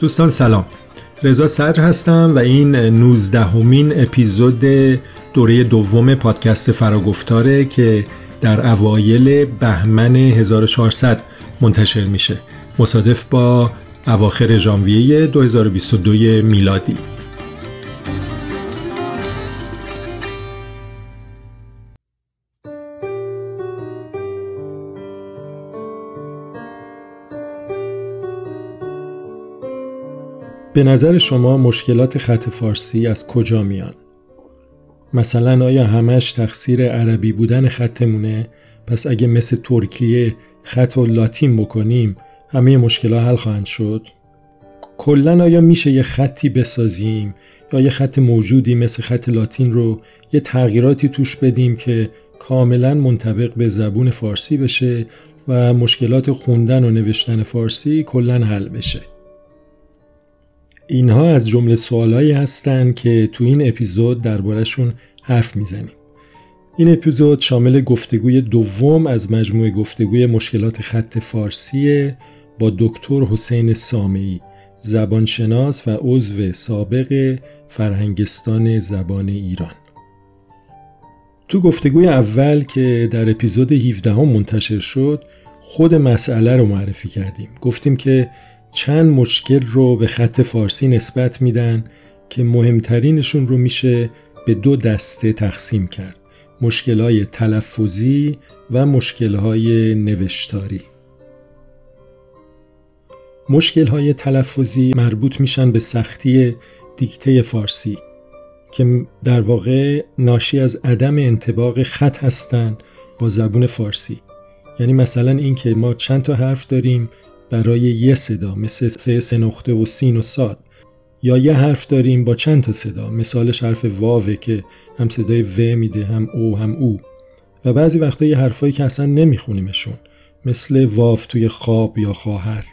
دوستان سلام، رضا صدر هستم و این 19مین اپیزود دوره دوم پادکست فراگفتاره که در اوایل بهمن 1400 منتشر میشه، مصادف با اواخر ژانویه 2022 میلادی. به نظر شما مشکلات خط فارسی از کجا میان؟ مثلا آیا همش تقصیر عربی بودن خطمونه؟ پس اگه مثل ترکیه خط و لاتین بکنیم همه مشکلات حل خواهند شد؟ کلن آیا میشه یه خطی بسازیم یا یه خط موجودی مثل خط لاتین رو یه تغییراتی توش بدیم که کاملا منطبق به زبون فارسی بشه و مشکلات خوندن و نوشتن فارسی کلن حل بشه؟ اینها از جمله سوالایی هستن که تو این اپیزود درباره‌شون حرف میزنیم. این اپیزود شامل گفتگوی دوم از مجموعه گفتگوی مشکلات خط فارسی با دکتر حسین سامعی، زبانشناس و عضو سابق فرهنگستان زبان ایران. تو گفتگوی اول که در اپیزود 17 منتشر شد خود مسئله رو معرفی کردیم. گفتیم که چند مشکل رو به خط فارسی نسبت میدن که مهمترینشون رو میشه به دو دسته تقسیم کرد: مشکل‌های تلفظی و مشکل‌های نوشتاری. مشکل‌های تلفظی مربوط میشن به سختی دیکته فارسی که در واقع ناشی از عدم انطباق خط هستن با زبون فارسی. یعنی مثلا این که ما چند تا حرف داریم برای یه صدا مثل سه نقطه و سین و صاد، یا یه حرف داریم با چند تا صدا، مثالش حرف واوه که هم صدای و میده هم او هم او، و بعضی وقتا یه حرفایی که اصلا نمیخونیمشون مثل واو توی خواب یا خواهر.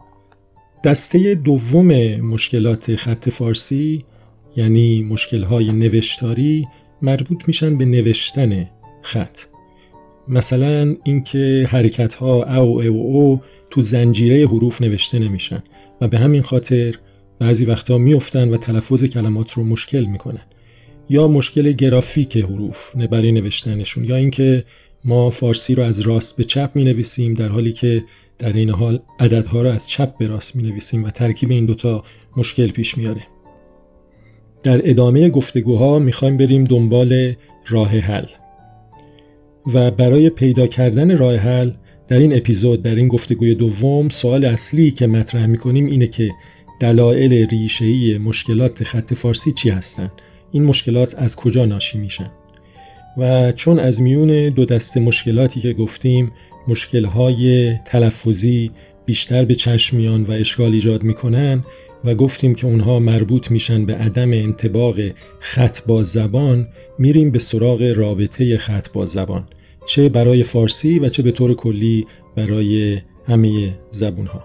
دسته دوم مشکلات خط فارسی یعنی مشکل‌های نوشتاری مربوط میشن به نوشتن خط. مثلا اینکه حرکت‌ها او او تو زنجیره حروف نوشته نمیشن و به همین خاطر بعضی وقتا میافتن و تلفظ کلمات رو مشکل میکنن، یا مشکل گرافیک حروف برای نوشتنشون، یا اینکه ما فارسی رو از راست به چپ مینویسیم در حالی که در این حال عددها رو از چپ به راست مینویسیم و ترکیب این دوتا مشکل پیش میاره. در ادامه گفتگوها میخوایم بریم دنبال راه حل و برای پیدا کردن راه حل در این اپیزود، در این گفتگوی دوم، سوال اصلی که مطرح می‌کنیم اینه که دلایل ریشه‌ای مشکلات خط فارسی چی هستن؟ این مشکلات از کجا ناشی میشن؟ و چون از میون دو دسته مشکلاتی که گفتیم مشکل‌های تلفظی بیشتر به چشم میان و اشکال ایجاد میکنن و گفتیم که اونها مربوط میشن به عدم انطباق خط با زبان، میریم به سراغ رابطه خط با زبان، چه برای فارسی و چه به طور کلی برای همه زبونها.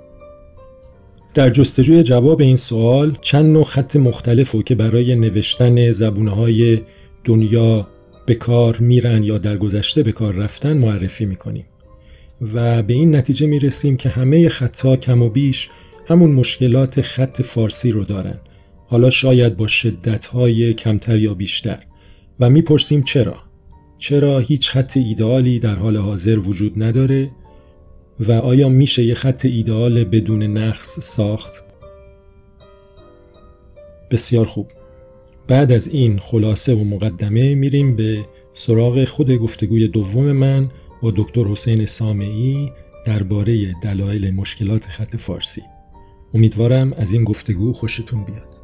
در جستجوی جواب این سوال چند نوع خط مختلفو که برای نوشتن زبونهای دنیا به کار میرن یا در گذشته به کار رفتن معرفی میکنیم و به این نتیجه میرسیم که همه خطا کم و بیش همون مشکلات خط فارسی رو دارن، حالا شاید با شدتهای کمتر یا بیشتر، و میپرسیم چرا هیچ خط ایدئالی در حال حاضر وجود نداره و آیا میشه یه خط ایدئال بدون نقص ساخت؟ بسیار خوب. بعد از این خلاصه و مقدمه میریم به سراغ خود گفتگوی دوم من با دکتر حسین سامعی درباره دلایل مشکلات خط فارسی. امیدوارم از این گفتگو خوشتون بیاد.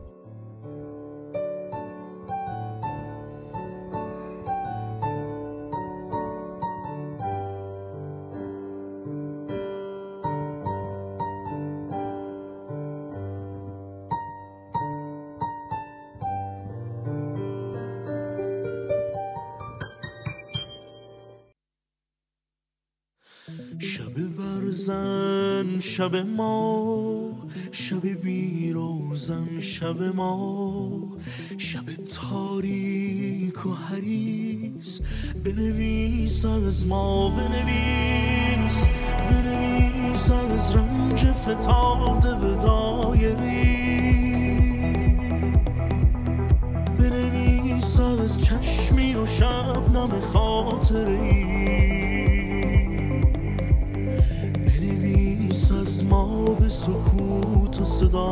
شب برزن شب ما، شب بیروزن شب ما، شب تاریک و حریص، بنویس از ما، بنویس از رنج فتاده به دایره آدم خاطری بنویس از ما به سکوت و صدا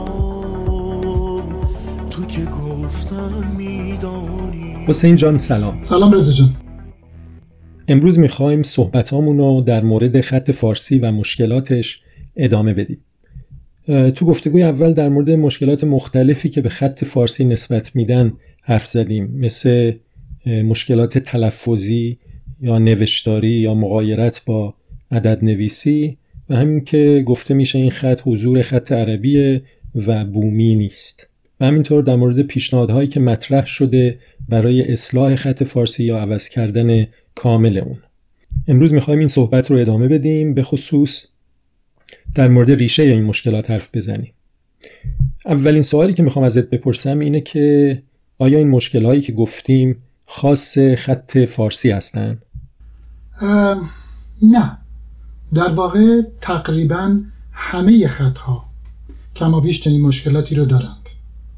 تو که گفتن میدانی. حسین جان سلام. سلام رضا جان. امروز میخوایم صحبتامون رو در مورد خط فارسی و مشکلاتش ادامه بدیم. تو گفتگوی اول در مورد مشکلات مختلفی که به خط فارسی نسبت میدن حرف زدیم، مثل مشکلات تلفظی یا نوشتاری یا مغایرت با عدد نویسی و همین که گفته میشه این خط حضور خط عربیه و بومی نیست. و همینطور در مورد پیشنهادهایی که مطرح شده برای اصلاح خط فارسی یا عوض کردن کامل اون. امروز میخوایم این صحبت رو ادامه بدیم، به خصوص در مورد ریشه این مشکلات حرف بزنیم. اولین سوالی که میخوام ازت بپرسم اینه که آیا این مشکلهایی که گفتیم خاص خط فارسی هستن؟ نه، در واقع تقریبا همه خطها کما بیش چنین مشکلاتی رو دارند.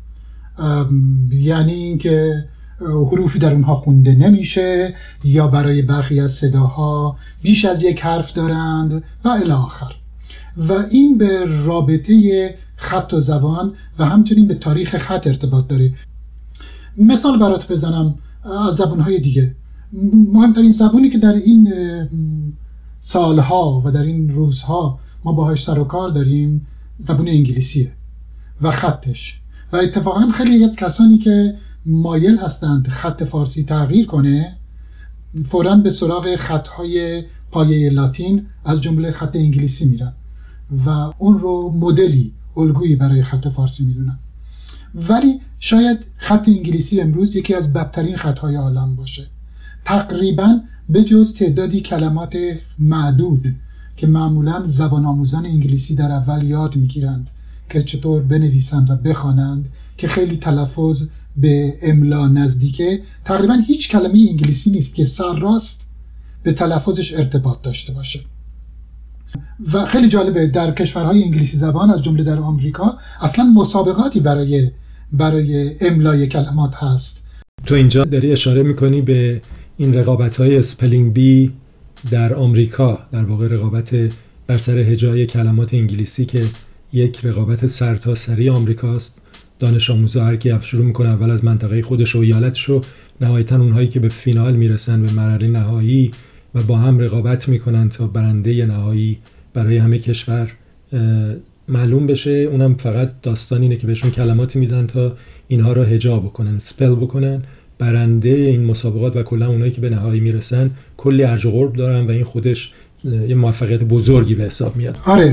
یعنی اینکه حروفی در اونها خونده نمیشه یا برای برخی از صداها بیش از یک حرف دارند و الی آخر. و این به رابطه خط و زبان و همچنین به تاریخ خط ارتباط داره. مثال برات بزنم از زبانهای دیگه. مهمترین زبانی که در این سالها و در این روزها ما باهاش سر و کار داریم زبان انگلیسیه و خطش. و اتفاقا خیلی از کسانی که مایل هستند خط فارسی تغییر کنه فوراً به سراغ خطهای پایه لاتین از جمله خط انگلیسی میرن و اون رو مدلی، الگویی برای خط فارسی میدونن. ولی شاید خط انگلیسی امروز یکی از بدترین خطهای عالم باشه. تقریباً به جز تعدادی کلمات معدود که معمولاً زبان آموزان انگلیسی در اول یاد میگیرند که چطور بنویسند و بخوانند که خیلی تلفظ به املا نزدیکه، تقریباً هیچ کلمه انگلیسی نیست که سرراست به تلفظش ارتباط داشته باشه. و خیلی جالبه در کشورهای انگلیسی زبان از جمله در آمریکا اصلا مسابقاتی برای املای کلمات هست. تو اینجا داری اشاره میکنی به این رقابت‌های اسپلینگ بی در آمریکا، در واقع رقابت بر سر هجای کلمات انگلیسی که یک رقابت سرتاسری آمریکاست. دانش آموزا هر کی شروع میکنه اول از منطقه خودش و ایالتش و نهایتاً اونهایی که به فینال میرسن، به مرحله نهایی و با هم رقابت میکنن تا برنده نهایی برای همه کشور معلوم بشه. اونم فقط داستان اینه که بهشون کلماتی میدن تا اینها رو هجا بکنن، سپل بکنن. برنده این مسابقات و کلا اونایی که به نهایی میرسن کلی ارج و قرب دارن و این خودش یه موفقیت بزرگی به حساب میاد. آره،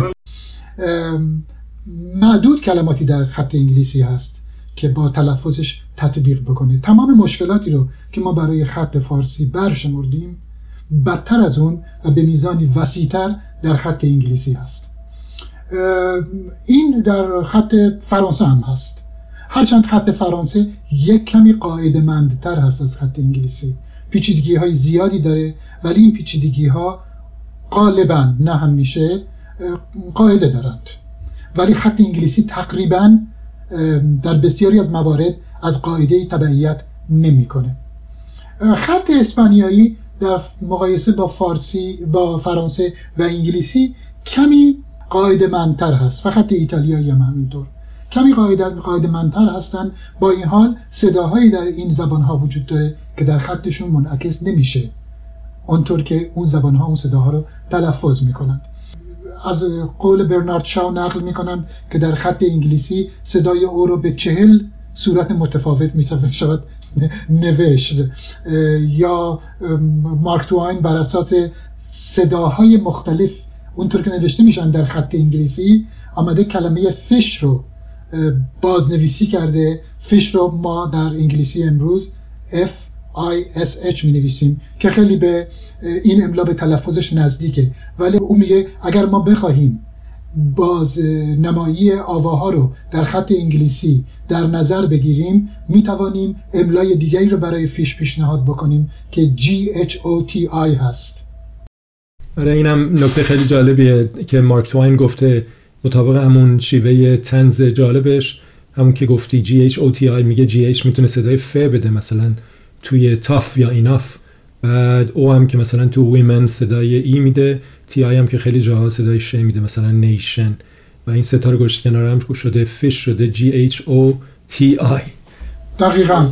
معدود کلماتی در خط انگلیسی هست که با تلفظش تطبیق بکنه. تمام مشکلاتی رو که ما برای خط فارسی برشمردیم بدتر از اون و به میزانی وسیع‌تر در خط انگلیسی هست. این در خط فرانسه هم هست، هرچند خط فرانسه یک کمی قاعده‌مندتر هست از خط انگلیسی. پیچیدگی‌های زیادی داره ولی این پیچیدگی‌ها غالباً، نه همیشه، قاعده دارند. ولی خط انگلیسی تقریباً در بسیاری از موارد از قاعده تبعیت نمی‌کنه. خط اسپانیایی در مقایسه با فرانسه و انگلیسی کمی قاعده‌مندتر هست و خط ایتالیایی هم همینطور کمی قاعده‌مندتر هستند. با این حال صداهایی در این زبان‌ها وجود داره که در خطشون منعکس نمیشه اونطور که اون زبان‌ها اون صداها رو تلفظ می‌کنند. از قول برنارد شاو نقل می‌کنند که در خط انگلیسی صدای او رو به 40 صورت متفاوت می‌شود نوشت. یا مارک توین بر اساس صداهای مختلف اونطور که نوشته میشن در خط انگلیسی آمده کلمه فش رو بازنویسی کرده. فش رو ما در انگلیسی امروز FISH می نویسیم که خیلی به این املا به تلفظش نزدیکه، ولی اون میگه اگر ما بخواهیم بازنمایی آواها رو در خط انگلیسی در نظر بگیریم میتوانیم املای دیگری رو برای فیش پیشنهاد بکنیم که GHOTI هست. آره، اینم نکته خیلی جالبیه که مارک توین گفته مطابق همون شیوه طنز جالبش، همون که گفتی GHOTI میگه GH میتونه صدای ف بده، مثلا توی تاف یا ایناف بعد او هم که مثلا تو ویمن صدای ای میده، تی آی هم که خیلی جاها صدای ش میده، مثلا نیشن، و این سه تا رو گذاشته کنار هم شده فیش، شده GHOTI. دقیقاً.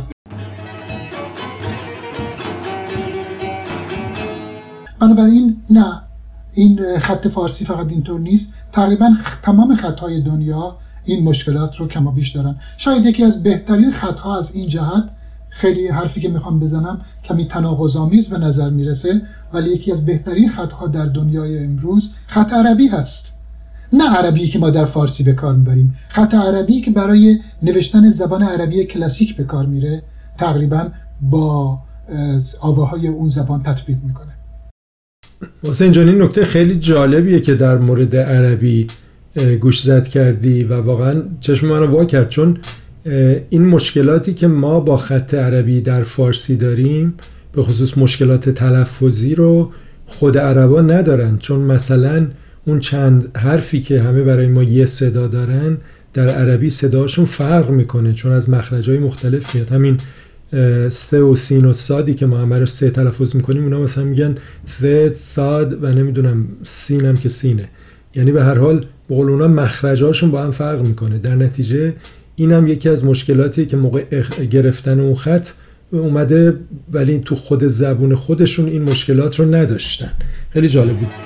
بنابراین نه، این خط فارسی فقط اینطور نیست، تقریبا تمام خطهای دنیا این مشکلات رو کما بیش دارن. شاید یکی از بهترین خطها از این جهت، خیلی حرفی که میخوام بزنم کمی تناقض‌آمیز به نظر میرسه، ولی یکی از بهترین خطها در دنیای امروز خط عربی هست. نه عربی که ما در فارسی به کار میبریم، خط عربی که برای نوشتن زبان عربی کلاسیک به کار میره، تقریبا با آواهای اون زبان تطبیق میکنه. حسین جان، این نکته خیلی جالبیه که در مورد عربی گوش زد کردی و واقعا چشم منو وا کرد، چون این مشکلاتی که ما با خط عربی در فارسی داریم، به خصوص مشکلات تلفظی، رو خود عربا ندارن، چون مثلا اون چند حرفی که همه برای ما یه صدا دارن، در عربی صداشون فرق میکنه، چون از مخرج‌های مختلف میاد. همین سه و سین و صادی که ما همه رو سه تلفظ میکنیم، اونا مثلا میگن ث، صاد و نمیدونم سین هم که سینه، یعنی به هر حال به قول اونا مخرج‌هاشون با هم فرق میکنه. در نتیجه این هم یکی از مشکلاتی که موقع گرفتن اون خط اومده، ولی تو خود زبون خودشون این مشکلات رو نداشتن. خیلی جالب بود.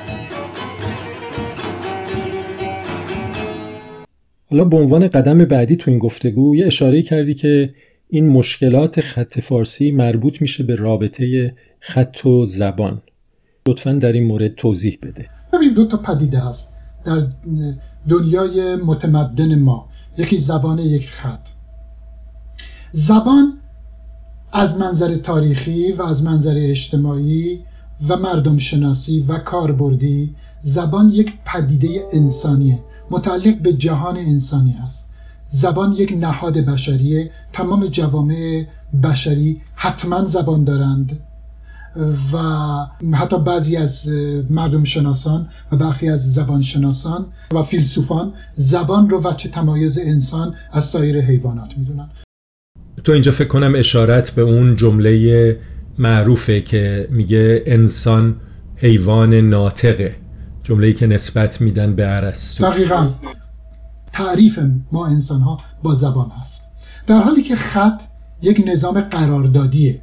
حالا به عنوان قدم بعدی تو این گفتگو یه اشاره کردی که این مشکلات خط فارسی مربوط میشه به رابطه خط و زبان. لطفاً در این مورد توضیح بده. ببین، دو تا پدیده هست در دنیای متمدن ما، یکی زبان، یک خط. زبان از منظر تاریخی و از منظر اجتماعی و مردم شناسی و کاربردی، زبان یک پدیده انسانیه، متعلق به جهان انسانی است. زبان یک نهاد بشریه، تمام جوامع بشری حتما زبان دارند و حتی بعضی از مردم شناسان و برخی از زبان شناسان و فیلسوفان زبان رو وجه تمایز انسان از سایر حیوانات میدونن. تو اینجا فکر کنم اشارت به اون جمله معروفه که میگه انسان حیوان ناطقه، جمله‌ای که نسبت میدن به ارسطو. دقیقاً. تعریف ما انسان ها با زبان هست، در حالی که خط یک نظام قراردادیه،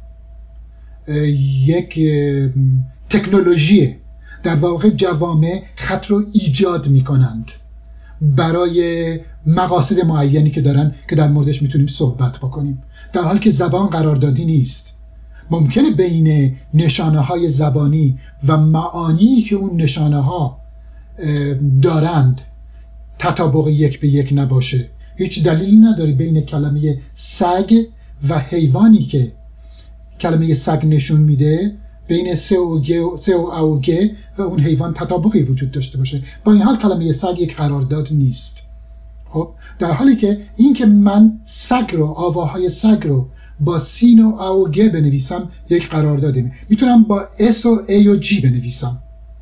یک تکنولوژیه. در واقع جوامع خط رو ایجاد میکنند برای مقاصد معینی که دارن که در موردش میتونیم صحبت بکنیم، در حالی که زبان قراردادی نیست. ممکنه بین نشانه های زبانی و معانی که اون نشانه ها دارند تطابق یک به یک نباشه. هیچ دلیلی نداره بین کلمه سگ و حیوانی که کلمه سگ نشون میده، بین س و اوگه و اون حیوان تطابقی وجود داشته باشه. با این حال کلمه سگ یک قرارداد نیست. خب در حالی که این که من سگ رو، آواهای سگ رو با سین و اوگه بنویسم یک قرارداده، میتونم با اس و ای و جی بنویسم.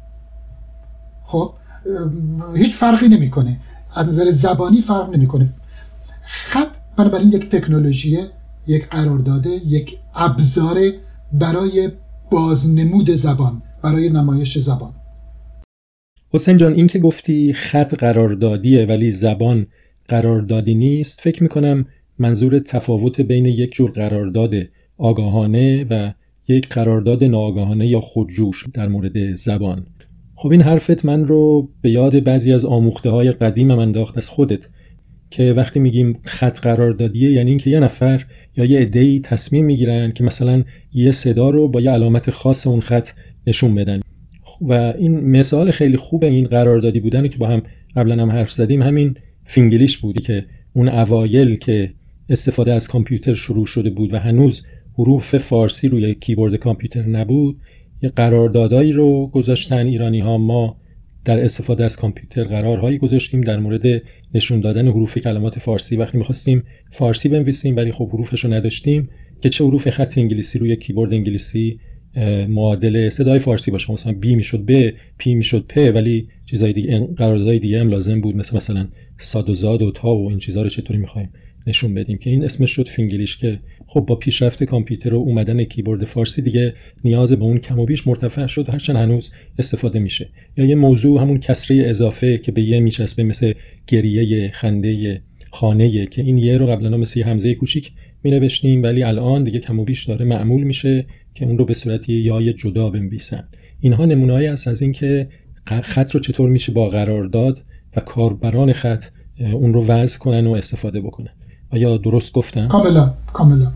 خب هیچ فرقی نمیکنه، از نظر زبانی فرق نمیکنه. خط بنابراین یک تکنولوژیه، یک قرارداده، یک ابزار برای بازنمود زبان، برای نمایش زبان. حسین جان، این که گفتی خط قراردادیه ولی زبان قراردادی نیست، فکر میکنم منظور تفاوت بین یک جور قرارداد آگاهانه و یک قرارداد ناآگاهانه یا خودجوش در مورد زبان. خب این حرفت من رو به یاد بعضی از آموخته‌های قدیمم انداخت از خودت، که وقتی میگیم خط قراردادیه یعنی اینکه یه نفر یا یه عده‌ای تصمیم میگیرن که مثلا یه صدا رو با یه علامت خاص اون خط نشون بدن. و این مثال خیلی خوب این قراردادی بودن که با هم قبلا هم حرف زدیم همین فینگلیش بودی که اون اوایل که استفاده از کامپیوتر شروع شده بود و هنوز حروف فارسی روی کیبورد کامپیوتر نبود، یه قراردادایی رو گذاشتن ایرانی‌ها. ما در استفاده از کامپیوتر قرارهایی گذاشتیم در مورد نشون دادن حروف کلمات فارسی. وقتی می‌خواستیم فارسی بنویسیم ولی خب حروفش رو نداشتیم، که چه حروف خط انگلیسی روی کیبورد انگلیسی معادل صدای فارسی باشه، مثلا بی میشد ب، پی میشد پ، ولی چیزای دیگه، قراردادهای دیگه هم لازم بود، مثلا صاد و زاد و تا و این چیزا رو چطوری می‌خوایم نشون بدیم که این اسمش شد فینگلیش، که خب با پیشرفت کامپیوتر و اومدن کیبورد فارسی دیگه نیاز به اون کم و بیش مرتفع شد، هرچند هنوز استفاده میشه. یا یه موضوع همون کسره اضافه که به یه میچسبه، مثل گریه، خنده، خانه، که این یه رو قبلا مثل همزه کوچیک مینوشتیم ولی الان دیگه کم و بیش داره معمول میشه که اون رو به صورت یای جدا بنویسن. اینها نمونه‌ای است از این که خط رو چطور میشه با قرارداد و کاربران خط اون رو وضع کنن و استفاده بکنن. آیا درست گفتم؟ کاملا.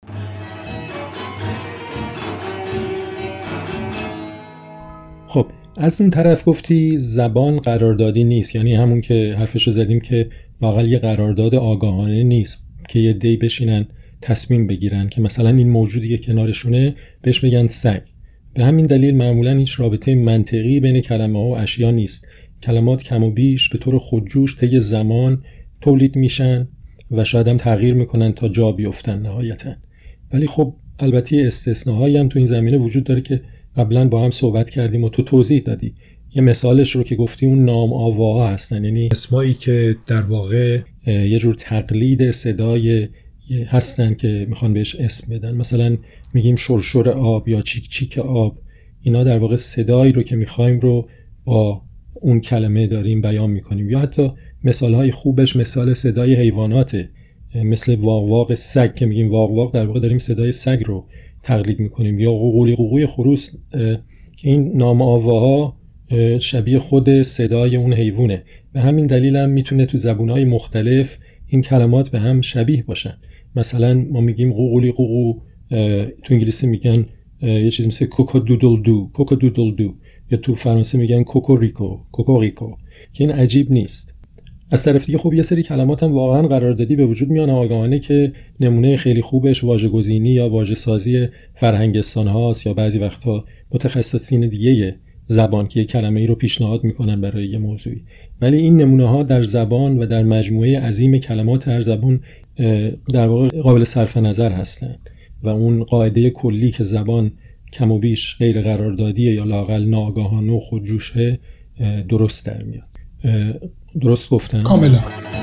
خب از اون طرف گفتی زبان قراردادی نیست، یعنی همون که حرفش رو زدیم که واقعا یه قرارداد آگاهانه نیست که یه دی بشینن تصمیم بگیرن که مثلا این موجودی که کنارشونه بهش بگن سگ. به همین دلیل معمولا هیچ رابطه منطقی بین کلمه ها و اشیا نیست. کلمات کم و بیش به طور خودجوش طی زمان تولید میشن و شاید هم تغییر میکنن تا جا بیفتن نهایتاً. ولی خب البته استثناهایی هم تو این زمینه وجود داره که قبلا با هم صحبت کردیم و تو توضیح دادی. یه مثالش رو که گفتی اون نام آواها هستن، یعنی اسمایی که در واقع یه جور تقلید صدای هستن که میخوان بهش اسم بدن. مثلا میگیم شرشر آب یا چیک چیک آب، اینا در واقع صدایی رو که میخوایم رو با اون کلمه داریم بیان میکنیم. یا حتی مثالهای خوبش مثال صدای حیواناته، مثل واق واق سگ که میگیم واق واق، در واقع داریم صدای سگ رو تقلید میکنیم. یا قوقولی قوقوی خروس که این نام آواها شبیه خود صدای اون حیوانه. به همین دلیل هم میتونه تو زبونهای مختلف این کلمات به هم شبیه باشن. مثلا ما میگیم قوقولی قوقو، تو انگلیسی میگن یه چیز مثل کوکو دودل دو، کوکو دودل دو، یا تو فرانسه میگن کوکوریکو، کوکوریکو، که این عجیب نیست. از طرف دیگه خب یه سری کلمات هم واقعا قراردادی به وجود میان آگاهانه که نمونه خیلی خوبش واژه‌گزینی یا واژه‌سازی فرهنگستان هاست، یا بعضی وقتها متخصصین دیگه زبان که یک کلمه‌ای رو پیشنهاد میکنن برای یه موضوعی. ولی این نمونه ها در زبان و در مجموعه عظیم کلمات هر زبان در واقع قابل صرف نظر هستند و اون قاعده کلی که زبان کم و بیش غیر قراردادیه یا لااقل ناآگاهانه و خودجوشه درست در میاد. درست گفتم؟ کاملا.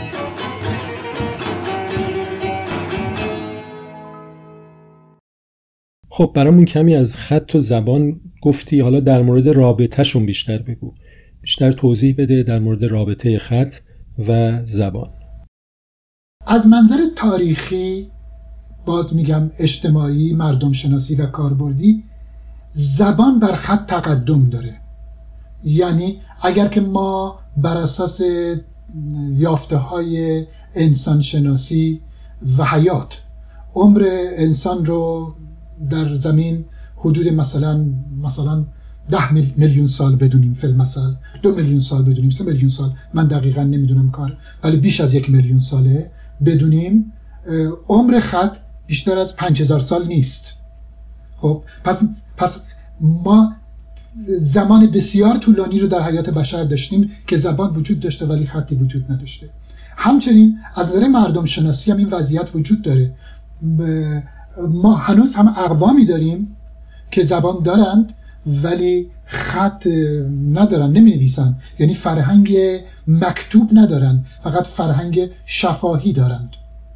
خب برامون کمی از خط و زبان گفتی، حالا در مورد رابطه‌شون بیشتر بگو، بیشتر توضیح بده در مورد رابطه خط و زبان. از منظر تاریخی، باز میگم اجتماعی، مردم شناسی و کاربردی، زبان بر خط تقدم داره. یعنی اگر که ما بر اساس یافته‌های انسان شناسی و حیات عمر انسان رو در زمین حدود مثلا 10 میلیون سال بدونیم، فی المثل 2 میلیون سال بدونیم، 3 میلیون سال، من دقیقا نمیدونم کار، ولی بیش از 1 میلیون ساله بدونیم، عمر خط بیشتر از 5000 سال نیست. خب پس ما زمان بسیار طولانی رو در حیات بشر داشتیم که زبان وجود داشته ولی خطی وجود نداشته. همچنین از نظر مردم شناسی هم این وضعیت وجود داره. ما هنوز هم اقوامی داریم که زبان دارند ولی خط ندارن، نمی نویسن، یعنی فرهنگ مکتوب ندارن، فقط فرهنگ شفاهی دارند.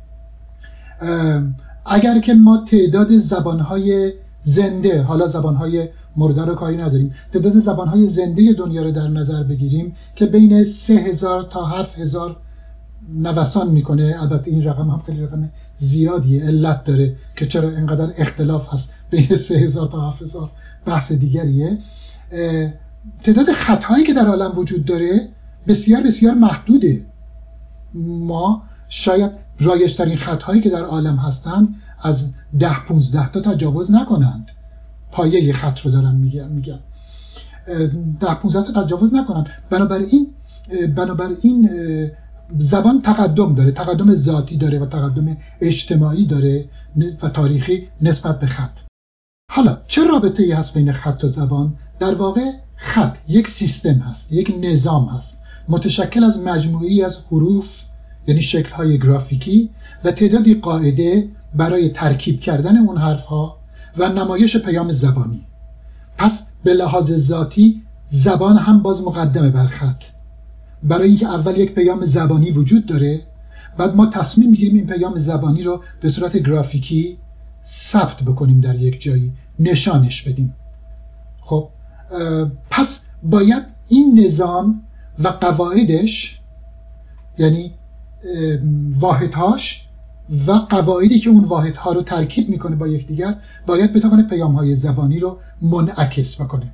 اگر که ما تعداد زبانهای زنده، حالا زبانهای مرده رو کاری نداریم، تعداد زبانهای زنده دنیا رو در نظر بگیریم که بین 3000 تا 7000 نوسان میکنه، البته این رقم هم خیلی رقم زیادیه، علت داره که چرا اینقدر اختلاف هست بین 3000 تا 7000 بحث دیگریه. تعداد خطهایی که در عالم وجود داره بسیار بسیار محدوده. ما شاید رایج‌ترین خطهایی که در عالم هستن از 10-15 تا تجاوز نکنند. پایه خط رو دارم میگم 10-15 تا تجاوز نکنند. بنابراین زبان تقدم داره، تقدم ذاتی داره و تقدم اجتماعی داره و تاریخی نسبت به خط. حالا چه رابطه‌ای هست بین خط و زبان؟ در واقع خط یک سیستم هست، یک نظام هست متشکل از مجموعی از حروف، یعنی شکل‌های گرافیکی و تعدادی قاعده برای ترکیب کردن اون حرف‌ها و نمایش پیام زبانی. پس به لحاظ ذاتی زبان هم باز مقدمه بر خط، برای اینکه اول یک پیام زبانی وجود داره بعد ما تصمیم میگیریم این پیام زبانی رو به صورت گرافیکی ثبت بکنیم در یک جایی، نشانش بدیم. خب پس باید این نظام و قواعدش، یعنی واحدهاش و قواعدی که اون واحدها رو ترکیب میکنه با یکدیگر، باید بتونه پیام‌های زبانی رو منعکس بکنه.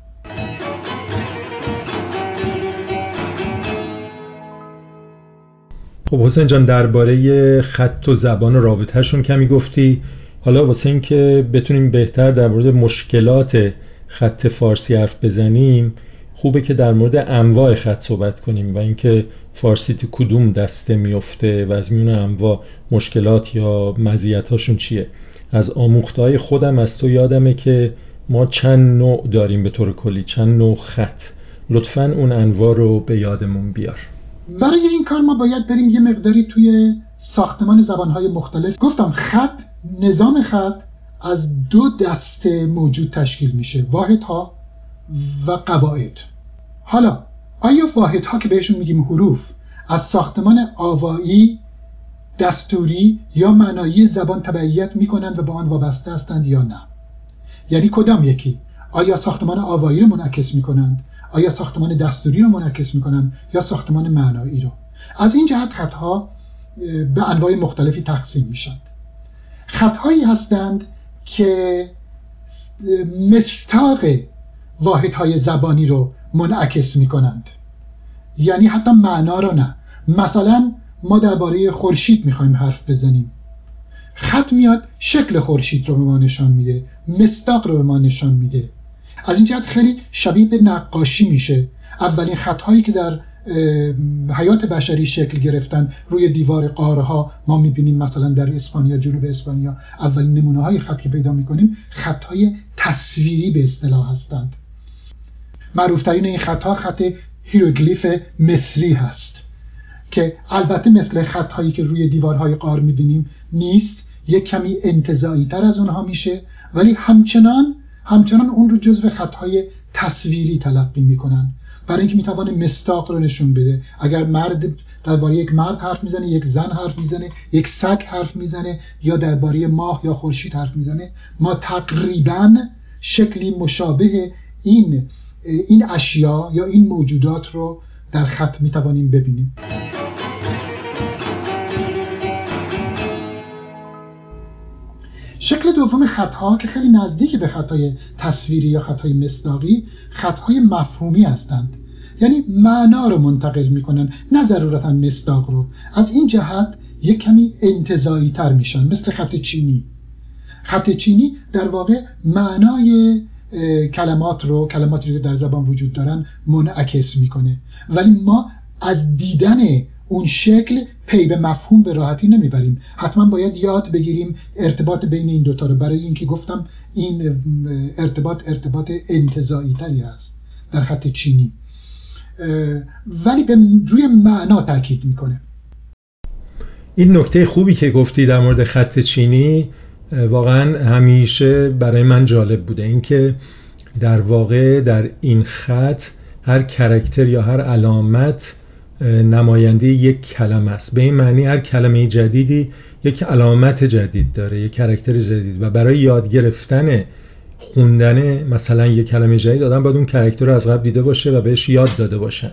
خب حسین جان، درباره خط و زبان و رابطه‌شون کمی گفتی. حالا واسه این که بتونیم بهتر در مورد مشکلات خط فارسی حرف بزنیم، خوبه که در مورد انواع خط صحبت کنیم و اینکه فارسی تو کدوم دسته میفته و از میون انواع مشکلات یا مزیت‌هاشون چیه. از آموخته‌های خودم از تو یادمه که ما چند نوع داریم به طور کلی، چند نوع خط. لطفاً اون انواع رو به یادمون بیار. برای این کار ما باید بریم یه مقداری توی ساختمان زبان‌های مختلف. گفتم خط، نظام خط از دو دسته موجود تشکیل میشه، واحدها و قواعد. حالا آیا واحدها که بهشون میگیم حروف از ساختمان آوایی، دستوری یا معنایی زبان تبعیت میکنند و به آن وابسته هستند یا نه؟ یعنی کدام یکی؟ آیا ساختمان آوایی رو منعکس میکنند؟ آیا ساختمان دستوری رو منعکس میکنند یا ساختمان معنایی رو؟ از این جهت خطها به انواع مختلفی تقسیم میشند. خطهایی هستند که مصداق واحدهای زبانی رو منعکس میکنند، یعنی حتی معنا رو نه. مثلا ما درباره خورشید میخوایم حرف بزنیم، خط میاد شکل خورشید رو به ما نشان میده، مصداق رو به ما نشان میده. از این جهت خیلی شبیه به نقاشی میشه. اولین خطهایی که در حیات بشری شکل گرفتن روی دیوار غارها ما میبینیم، مثلا در اسپانیا، جنوب اسپانیا اولین نمونه های خط که پیدا میکنیم خطهای تصویری به اصطلاح هستند. معروفترین این خطها خط هیروگلیف مصری هست که البته مثل خطهایی که روی دیوارهای غار میبینیم نیست، یک کمی انتزاعی تر از اونها میشه، ولی همچنان اون رو جزو خطهای تصویری تلقی میکنن، برای اینکه میتوانه مصداق رو نشون بده. اگر مرد درباره یک مرد حرف میزنه، یک زن حرف میزنه، یک سگ حرف میزنه یا درباره ماه یا خورشید حرف میزنه، ما تقریباً شکلی مشابه این اشیا یا این موجودات رو در خط میتوانیم ببینیم. شکل دوم خطها که خیلی نزدیک به خطهای تصویری یا خطهای مصداقی، خطهای مفهومی هستند، یعنی معنا رو منتقل میکنن، نه ضرورتا مصداق رو. از این جهت یک کمی انتزاعی تر میشن، مثل خط چینی. خط چینی در واقع معنای کلماتی که در زبان وجود دارن منعکس میکنه، ولی ما از دیدن اون شکل پی به مفهوم به راحتی نمیبریم. حتما باید یاد بگیریم ارتباط بین این دوتا رو، برای اینکه گفتم این ارتباط انتزاعی تری هست در خط چینی، ولی روی معنا تاکید میکنه. این نکته خوبی که گفتی در مورد خط چینی واقعا همیشه برای من جالب بوده، اینکه در واقع در این خط هر کاراکتر یا هر علامت نماینده یک کلمه است. به این معنی هر کلمه جدیدی یک علامت جدید داره، یک کاراکتر جدید، و برای یاد گرفتن خوندن مثلا یک کلمه جدید آدم باید اون کاراکتر رو از قبل دیده باشه و بهش یاد داده باشن.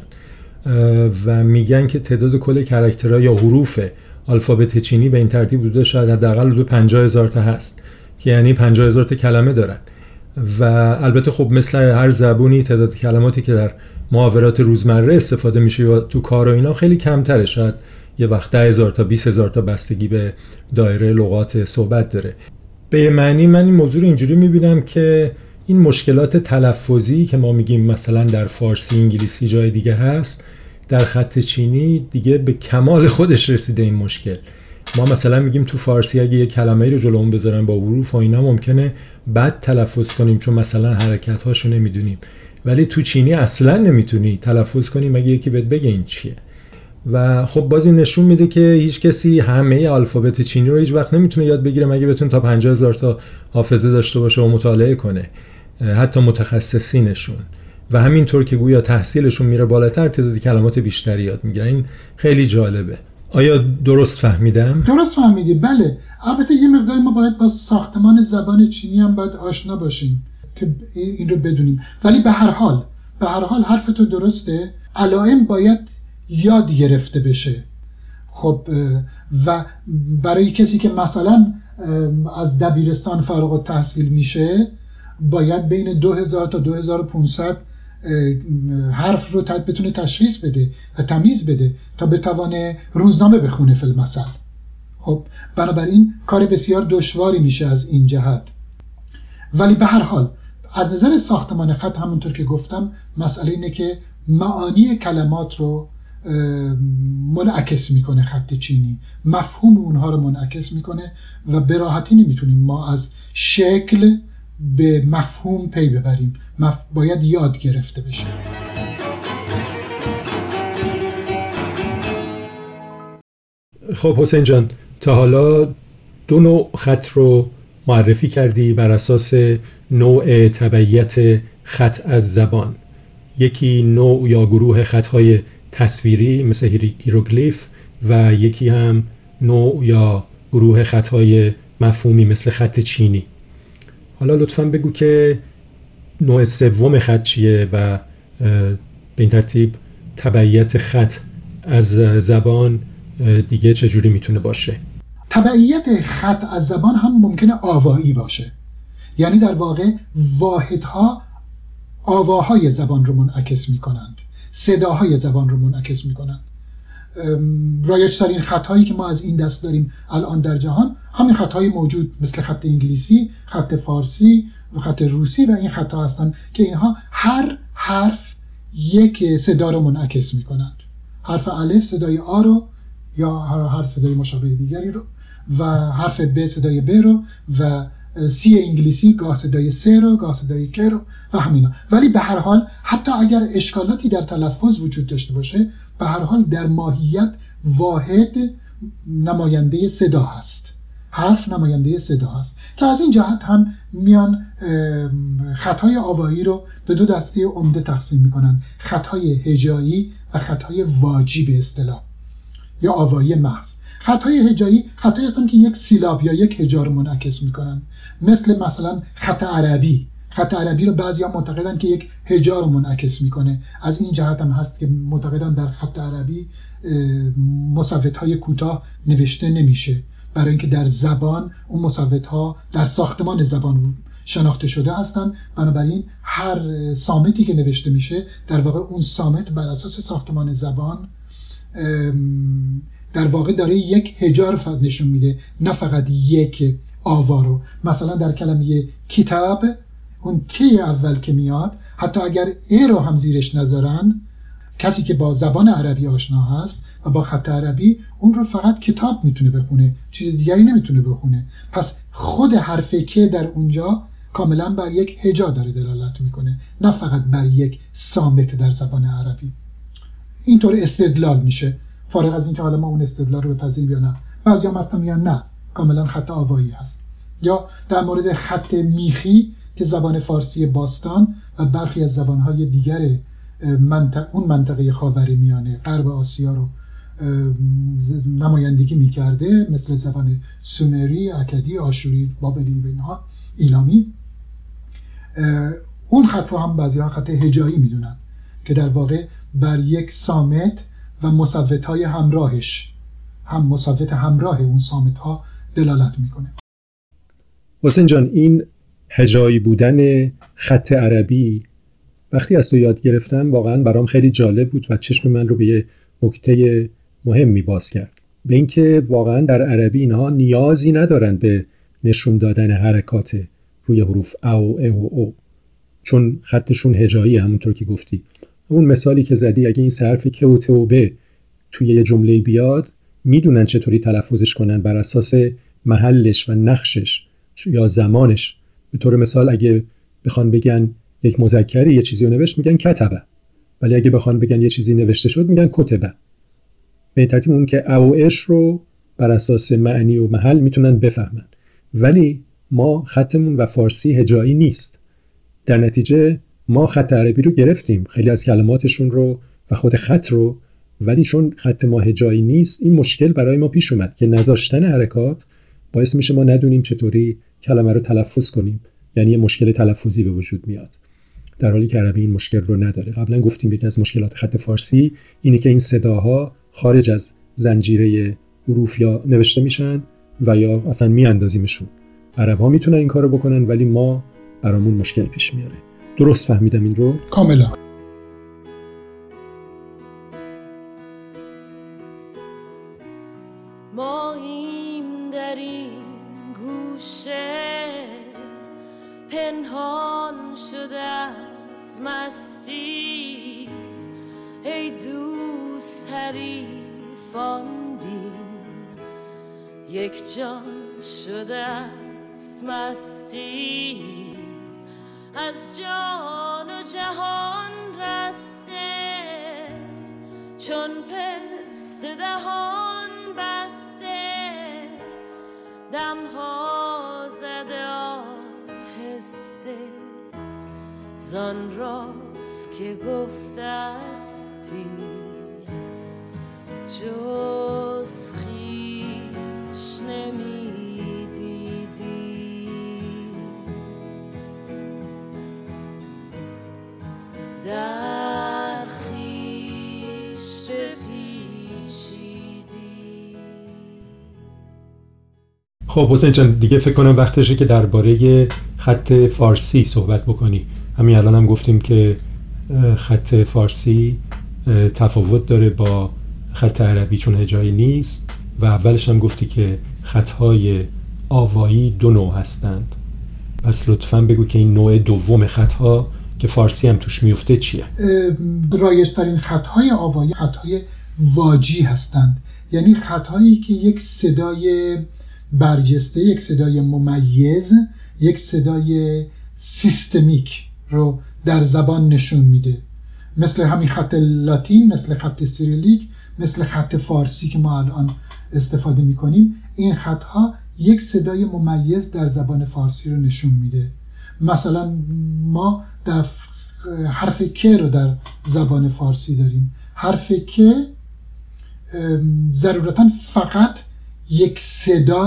و میگن که تعداد کل کاراکترها یا حروف الفابت چینی به این ترتیب بوده، شاید حداقل حدود 50,000 تا هست، که یعنی 50,000 تا کلمه دارن. و البته خب مثل هر زبونی تعداد کلماتی که در محاورات روزمره استفاده میشه و تو کار و اینا خیلی کمتره، شاید یه وقت 10,000 تا 20,000 تا بستگی به دایره لغات صحبت داره. به معنی من این موضوع رو اینجوری میبینم که این مشکلات تلفظی که ما میگیم مثلا در فارسی، انگلیسی، جای دیگه هست، در خط چینی دیگه به کمال خودش رسیده این مشکل. ما مثلا میگیم تو فارسی اگه یه کلمه‌ای رو جلومون بذارن با حروف و اینا ممکنه بد تلفظ کنیم چون مثلا حرکت‌هاشو نمیدونیم، ولی تو چینی اصلا نمیتونی تلفظ کنی مگه یکی بهت بگه این چیه. و خب باز این نشون میده که هیچ کسی همه الفابت چینی رو هیچ وقت نمیتونه یاد بگیره مگه بتونه تا 50,000 تا حافظه داشته باشه و مطالعه کنه، حتی متخصصینشون. و همینطور که گویا تحصیلشون میره بالاتر تعداد کلمات بیشتری یاد میگیرن. این خیلی جالبه. آیا درست فهمیدم؟ درست فهمیدی، بله. البته یه مقداری ما باید با ساختمان زبان چینی هم باید آشنا باشیم که این رو بدونیم، ولی به هر حال حرف تو درسته. علائم باید یاد گرفته بشه. خب و برای کسی که مثلا از دبیرستان فارغ التحصیل میشه باید بین 2000 تا 2500 حرف رو بتونه تشخیص بده و تمیز بده تا بتوانه روزنامه بخونه فی المثل. خب بنابراین کار بسیار دشواری میشه از این جهت. ولی به هر حال از نظر ساختمان خط همونطور که گفتم مسئله اینه که معانی کلمات رو منعکس میکنه خط چینی، مفهوم اونها رو منعکس میکنه و به راحتی نمیتونیم ما از شکل به مفهوم پی ببریم. باید یاد گرفته بشه. خب حسین جان، تا حالا 2 نوع خط رو معرفی کردی بر اساس نوع تبعیت خط از زبان. یکی نوع یا گروه خطهای تصویری مثل هیروگلیف و یکی هم نوع یا گروه خطهای مفهومی مثل خط چینی. حالا لطفاً بگو که نوع سوم خط چیه و به این ترتیب تبعیت خط از زبان دیگه چجوری میتونه باشه؟ تبعیت خط از زبان هم ممکنه آوایی باشه، یعنی در واقع واحدها آواهای زبان رو منعکس میکنند، صداهای زبان رو منعکس میکنند. رایج‌ترین خطهایی که ما از این دست داریم الان در جهان همین خطهای موجود مثل خط انگلیسی، خط فارسی و خط روسی و این خطها هستند که اینها هر حرف یک صدا رو منعکس میکنند. حرف الف صدای آ رو یا هر صدای مشابه دیگری رو و حرف ب صدای ب رو و سی انگلیسی گاه صدای س رو گاه صدای ک رو و همینا. ولی به هر حال حتی اگر اشکالاتی در تلفظ وجود داشته باشه به هر حال در ماهیت واحد نماینده صدا هست، حرف نماینده صدا هست که از این جهت هم میان خطهای آوایی رو به 2 دسته عمده تقسیم میکنن: خطهای هجایی و خطهای واجی به اصطلاح یا آوایی محض. خطهای هجایی خطایی هستن که یک سیلاب یا یک هجا رو منعکس میکنن، مثلا خط عربی. خط عربی رو بعضیا معتقدن که یک هجا رو منعکس میکنه. از این جهت هم هست که معتقدن در خط عربی مصوت‌های کوتاه نوشته نمیشه، برای اینکه در زبان اون مصوت‌ها در ساختمان زبان شناخته شده هستن. بنابراین هر صامتی که نوشته میشه در واقع اون صامت بر اساس ساختمان زبان در واقع داره یک هجا رو نشون میده، نه فقط یک آوا رو. مثلا در کلمه کتاب اون کی اول که میاد، حتی اگر ای رو هم زیرش نذارن، کسی که با زبان عربی آشنا هست و با خط عربی اون رو فقط کتاب میتونه بخونه، چیز دیگری نمیتونه بخونه. پس خود حرف که در اونجا کاملا بر یک هجا داره دلالت میکنه، نه فقط بر یک صامت در زبان عربی. اینطور استدلال میشه، فارغ از اینکه حالا ما اون استدلال رو بپذیریم یا نه. بعضی هم هستن میگن نه، کاملا خط آوایی هست. یا در مورد خط میخی که زبان فارسی باستان و برخی از زبانهای دیگر اون منطقه خاورمیانه غرب آسیا رو نمایندگی میکرده، مثل زبان سومری، اکدی، آشوری، بابلی و اینها، ایلامی، اون خط رو هم بعضی‌ها خط هجایی میدونن که در واقع بر یک صامت و مصوت‌های همراهش، هم مصوت همراه اون صامت‌ها دلالت میکنه. حسین جان، این هجایی بودن خط عربی وقتی از تو یاد گرفتم واقعا برام خیلی جالب بود و چشم من رو به یه نکته مهمی باز کرد، به اینکه واقعا در عربی اینها نیازی ندارن به نشون دادن حرکات روی حروف او او چون خطشون هجایی، همونطور که گفتی. اون مثالی که زدی، اگه این حرف که و ت و ب توی یه جمله بیاد میدونن چطوری تلفظش کنن بر اساس محلش و نقشش یا زمانش. به طور مثال اگه بخوان بگن یک مذکری یه چیزی رو نوشت میگن کتبه، ولی اگه بخوان بگن یه چیزی نوشته شد میگن کتبه. به این ترتیب اون که او اش رو بر اساس معنی و محل میتونن بفهمن. ولی ما خطمون و فارسی هجایی نیست، در نتیجه ما خط عربی رو گرفتیم، خیلی از کلماتشون رو و خود خط رو، ولی چون خط ما هجایی نیست این مشکل برای ما پیش اومد که نذاشتن حرکات باعث میشه ما ندونیم چطوری کلمه رو تلفظ کنیم، یعنی یه مشکل تلفظی به وجود میاد، در حالی که عربی این مشکل رو نداره. قبلا گفتیم یکی از مشکلات خط فارسی اینه که این صداها خارج از زنجیره حروف یا نوشته میشن و یا اصلا میاندازیمشون. عرب‌ها میتونن این کارو بکنن ولی ما برامون مشکل پیش میاره. درست فهمیدم این رو؟ کاملا. ماییم در این گوشه پنهان شده از مستی، ای دوست حریفان بین یک جان شده از مستی، از جان و جهان رسته چون پست دهان بسته، دمها زده آهسته زان راست که گفتستی، جز خویش نمیدیدی در خویش بپیچیدی. خب حسین جان دیگه فکر کنم وقتشه که درباره خط فارسی صحبت بکنی. همین الان هم گفتیم که خط فارسی تفاوت داره با خط عربی چون هجایی نیست و اولش هم گفتی که خطهای آوایی دو نوع هستند. پس لطفاً بگو که این نوع دوم خطها که فارسی هم توش میفته چیه؟ رایج‌ترین خطهای آوایی خطهای واجی هستند، یعنی خطهایی که یک صدای برجسته، یک صدای ممیز، یک صدای سیستمیک رو در زبان نشون میده، مثل همین خط لاتین، مثل خط سیریلیک، مثل خط فارسی که ما الان استفاده میکنیم. این خطها یک صدای ممیز در زبان فارسی رو نشون میده. مثلا ما در حرف ک رو در زبان فارسی داریم. حرف ک ضرورتاً فقط یک صدا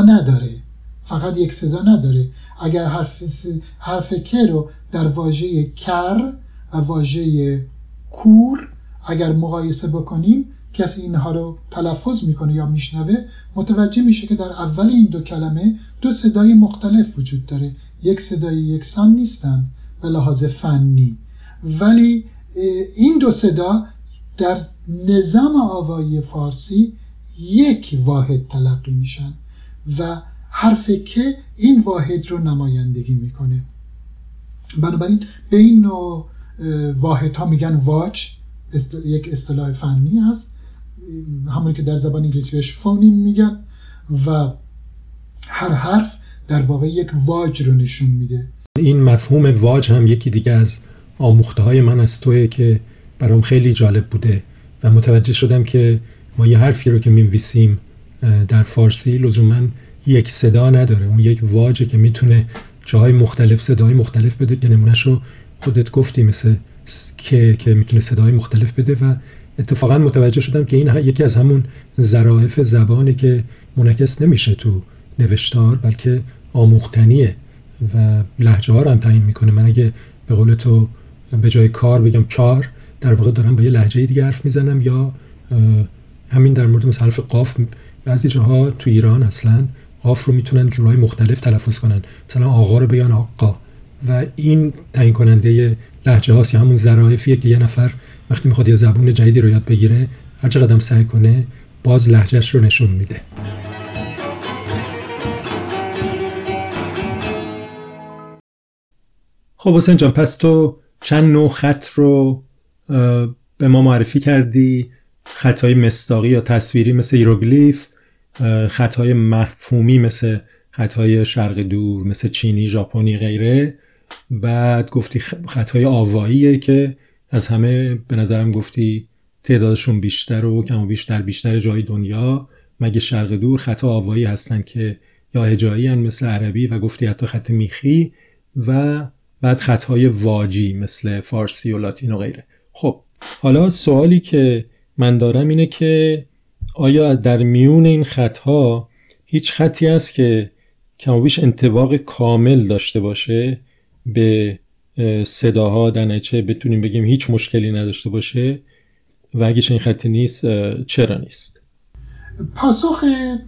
نداره. اگر حرف ک رو در واژه کر و واژه کور اگر مقایسه بکنیم، کسی اینها رو تلفظ میکنه یا میشنوه متوجه میشه که در اول این دو کلمه دو صدای مختلف وجود داره، یک صدای یکسان نیستن به لحاظ فنی، ولی این دو صدا در نظام آوایی فارسی یک واحد تلقی میشن و حرف که این واحد رو نمایندگی میکنه. بنابراین به این نوع واحدها میگن واج، یک اصطلاح فنی هست، همونی که در زبان انگلیسی بهش فونیم میگن، و هر حرف در واقع یک واج رو نشون میده. این مفهوم واج هم یکی دیگه از آموخته های من از توئه که برام خیلی جالب بوده و متوجه شدم که ما یه حرفی رو که می‌نویسیم در فارسی لزوماً یک صدا نداره، اون یک واجه که میتونه جاهای مختلف صدای مختلف بده، که نمونه‌شو خودت گفتی مثل که میتونه صدای مختلف بده. و اتفاقا متوجه شدم که این یکی از همون ظرافت زبانی که منعکس نمیشه تو نوشتار بلکه آموختنیه و لهجه ها رو هم تعیین میکنه. من اگه به قول تو به جای کار بگم کار، در واقع دارم با یه لهجه دیگه حرف میزنم. یا همین در مورد مثلا حرف قاف، بعضی جاها تو ایران اصلا قاف رو میتونن جورهای مختلف تلفظ کنن، مثلا آقا رو بگن آقا، و این تعیین کننده لهجه هاست. یا همون ظرافیه که یه نفر وقتی میخواد یه زبون جدیدی رو یاد بگیره هر چقدر سعی کنه باز لهجهش رو نشون میده. خب حسین جان، پس تو چند نوع خط رو به ما معرفی کردی: خطهای مصداقی یا تصویری مثل هیروگلیف، خطهای مفهومی مثل خطهای شرق دور مثل چینی، ژاپنی، غیره. بعد گفتی خطهای آواییه که از همه به نظرم گفتی تعدادشون بیشتر و کم و بیشتر جای دنیا مگه شرق دور خطا آوایی هستن که یا هجایی هن مثل عربی، و گفتی حتی خط میخی، و بعد خطهای واجی مثل فارسی و لاتین و غیره. خب حالا سوالی که من دارم اینه که آیا در میون این خطها هیچ خطی هست که کم و بیش انطباق کامل داشته باشه به صداها، در نتیجه بتونیم بگیم هیچ مشکلی نداشته باشه، و اگه این خطی نیست چرا نیست؟ پاسخ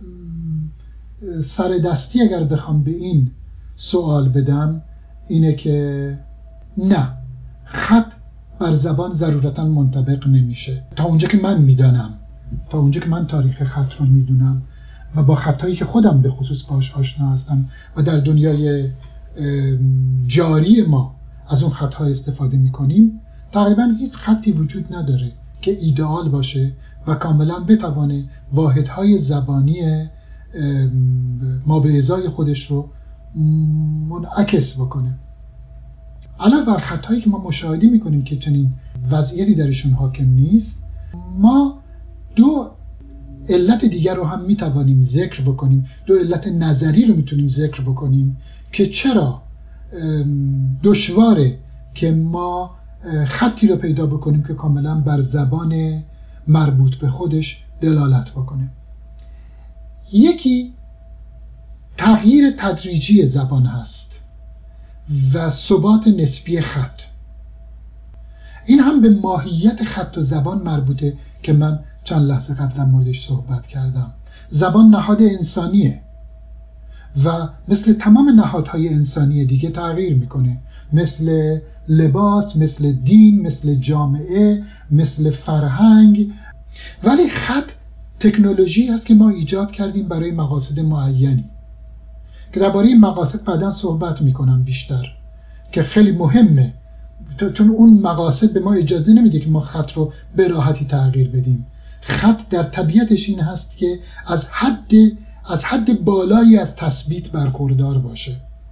سردستی اگر بخوام به این سوال بدم اینه که نه، خط بر زبان ضرورتاً منطبق نمیشه. تا اونجا که من میدانم، تا اونجا که من تاریخ خط رو میدونم و با خطایی که خودم به خصوص باش آشنا هستم و در دنیای جاری ما از اون خطها استفاده میکنیم، تقریباً هیچ خطی وجود نداره که ایدئال باشه و کاملاً بتوانه واحدهای زبانی ما به ازای خودش رو منعکس بکنه. علاوه بر خطایی که ما مشاهده میکنیم که چنین وضعیتی درشون حاکم نیست، ما دو علت دیگر رو هم میتوانیم ذکر بکنیم، دو علت نظری رو میتونیم ذکر بکنیم که چرا دشواره که ما خطی رو پیدا بکنیم که کاملا بر زبان مربوط به خودش دلالت بکنه. یکی تغییر تدریجی زبان هست و ثبات نسبی خط. این هم به ماهیت خط و زبان مربوطه که من چند لحظه قبل در موردش صحبت کردم. زبان نهاد انسانیه و مثل تمام نهادهای انسانی دیگه تغییر میکنه، مثل لباس، مثل دین، مثل جامعه، مثل فرهنگ. ولی خط تکنولوژی هست که ما ایجاد کردیم برای مقاصد معینی که درباره این مقاصد بعداً صحبت میکنم بیشتر، که خیلی مهمه، چون اون مقاصد به ما اجازه نمیده که ما خط رو به راحتی تغییر بدیم. خط در طبیعتش این هست که از حد بالایی از تثبیت برخوردار باشه.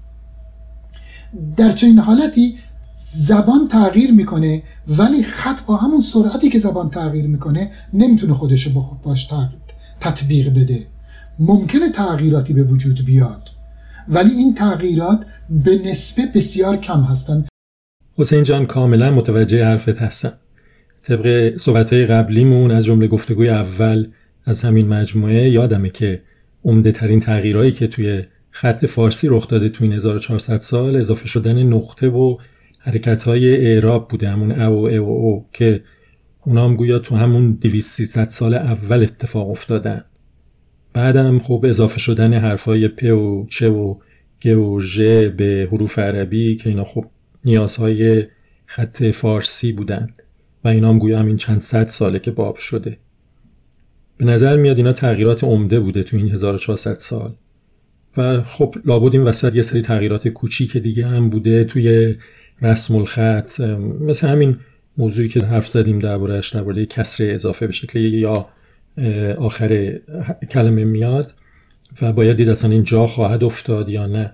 در چنین حالتی زبان تغییر میکنه، ولی خط با همون سرعتی که زبان تغییر میکنه نمیتونه خودش رو باش تطبیق بده. ممکنه تغییراتی به وجود بیاد، ولی این تغییرات به نسبه بسیار کم هستند. حسین جان، کاملا متوجه حرفت هستم. طبق صحبت‌های قبلیمون از جمله گفتگوی اول از همین مجموعه یادمه که عمده ترین تغییرایی که توی خط فارسی رخ داده توی این 1400 سال اضافه شدن نقطه و حرکت‌های اعراب بوده، همون او و او که اونا هم گویا تو همون 200-300 سال اول اتفاق افتادن. بعدم خب اضافه شدن حرفای پ و چ و گ و ژ به حروف عربی که اینا خب نیازهای خط فارسی بودن و اینا هم گویا همین چند صد ساله که باب شده. به نظر میاد اینا تغییرات عمده بوده تو این 1400 سال و خب لابد این وسط یه سری تغییرات کوچیک دیگه هم بوده توی رسم الخط، مثل همین موضوعی که حرف زدیم درباره کسر اضافه به شکل یا آخر کلمه میاد و باید دید اصلا این جا خواهد افتاد یا نه.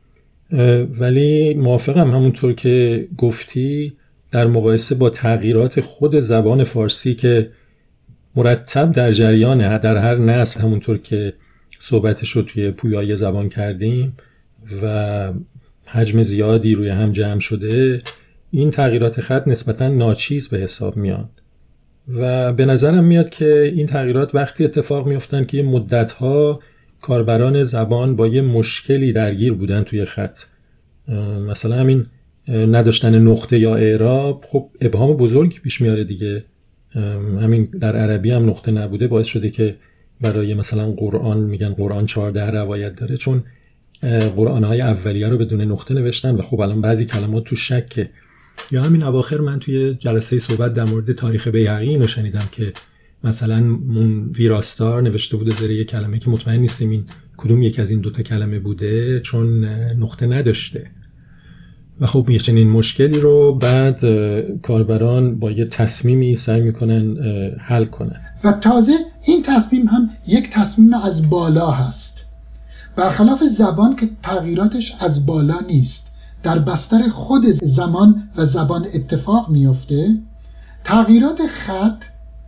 ولی موافقم همونطور که گفتی در مقایسه با تغییرات خود زبان فارسی که مرتب در جریانه در هر نسل، همونطور که صحبتش رو توی پویای زبان کردیم و حجم زیادی روی هم جمع شده، این تغییرات خط نسبتاً ناچیز به حساب میاد و به نظرم میاد که این تغییرات وقتی اتفاق میفتن که مدتها کاربران زبان با یه مشکلی درگیر بودن توی خط. مثلا همین نداشتن نقطه یا اعراب خب ابهام بزرگی پیش میاره دیگه. همین در عربی هم نقطه نبوده باعث شده که برای مثلا قرآن میگن قرآن 14 روایت داره، چون قرآن‌های اولیه رو بدون نقطه نوشتن و خب الان بعضی کلمات تو شکه. یا همین اواخر من توی جلسه صحبت در مورد تاریخ بیهقی اینو شنیدم که مثلا ویراستار نوشته بوده زیر یک کلمه که مطمئن نیستیم این کدوم یک از این دوتا کلمه بوده، چون نقطه نداشته. و خب یه چنین مشکلی رو بعد کاربران با یه تصمیمی سعی میکنن حل کنن و تازه این تصمیم هم یک تصمیم از بالا هست، برخلاف زبان که تغییراتش از بالا نیست، در بستر خود زمان و زبان اتفاق میفته. تغییرات خط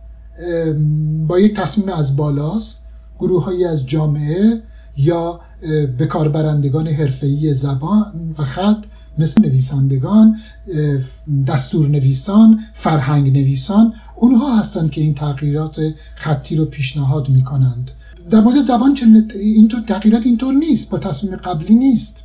با یک تصمیم از بالاست. گروه‌هایی از جامعه یا به کاربرندگان حرفه‌ای زبان و خط مثل نویسندگان، دستورنویسان، فرهنگ نویسان، اونها هستند که این تغییرات خطی رو پیشنهاد میکنند. در مورد زبان اینطور تغییرات اینطور نیست، با تصمیم قبلی نیست.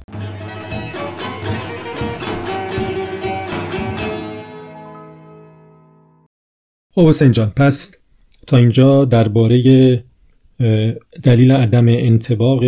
خب حسین جان، پس تا اینجا درباره دلیل عدم انطباق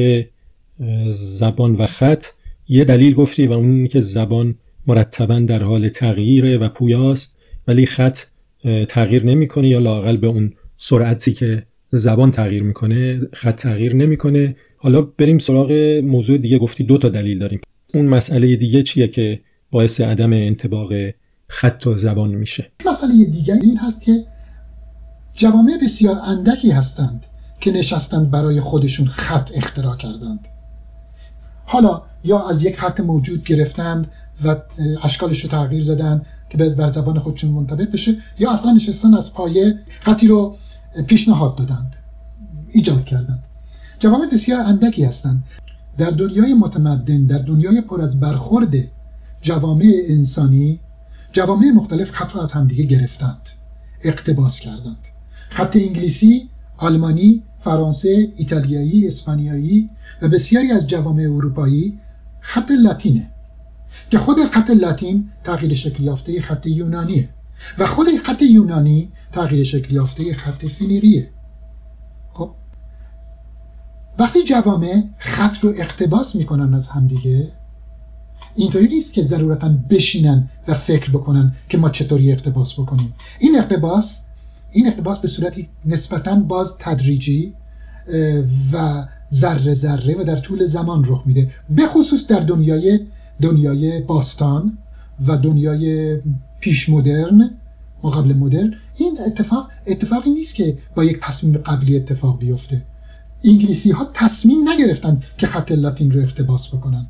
زبان و خط یه دلیل گفتی و اون که زبان مرتباً در حال تغییره و پویاست، ولی خط تغییر نمیکنه، یا لااقل به اون سرعتی که زبان تغییر میکنه خط تغییر نمیکنه. حالا بریم سراغ موضوع دیگه. گفتی 2 تا دلیل داریم. اون مسئله دیگه چیه که باعث عدم انطباق خط و زبان میشه؟ مسئله دیگه این هست که جوامع بسیار اندکی هستند که نشستند برای خودشون خط اختراع کردند. حالا یا از یک خط موجود گرفتند و اشکالش رو تغییر دادن که بر زبان خودشون منطبق بشه، یا اصلا نشستن از پایه خطی رو پیشنهاد دادند، ایجاد کردند. جوامع بسیار اندکی هستند. در دنیای متمدن، در دنیای پر از برخورد جوامع انسانی، جوامع مختلف خط رو از همدیگه گرفتند، اقتباس کردند. خط انگلیسی، آلمانی، فرانسه، ایتالیایی، اسپانیایی و بسیاری از جوامع اروپایی خط لاتینه که خود خط لاتین تغییر شکل یافته خط یونانیه و خود خط یونانی تغییر شکل یافته خط فنیقیه. خب وقتی جوامع خط رو اقتباس میکنن از همدیگه، اینطوری نیست که ضرورتاً بشینن و فکر بکنن که ما چطوری اقتباس بکنیم. این اقتباس به صورتی نسبتاً باز تدریجی و ذره ذره و در طول زمان رخ میده، به خصوص در دنیای باستان و دنیای پیش مدرن، ما قبل مدرن. این اتفاقی نیست که با یک تصمیم قبلی اتفاق بیفته. انگلیسی ها تصمیم نگرفتن که خط لاتین رو اقتباس بکنن.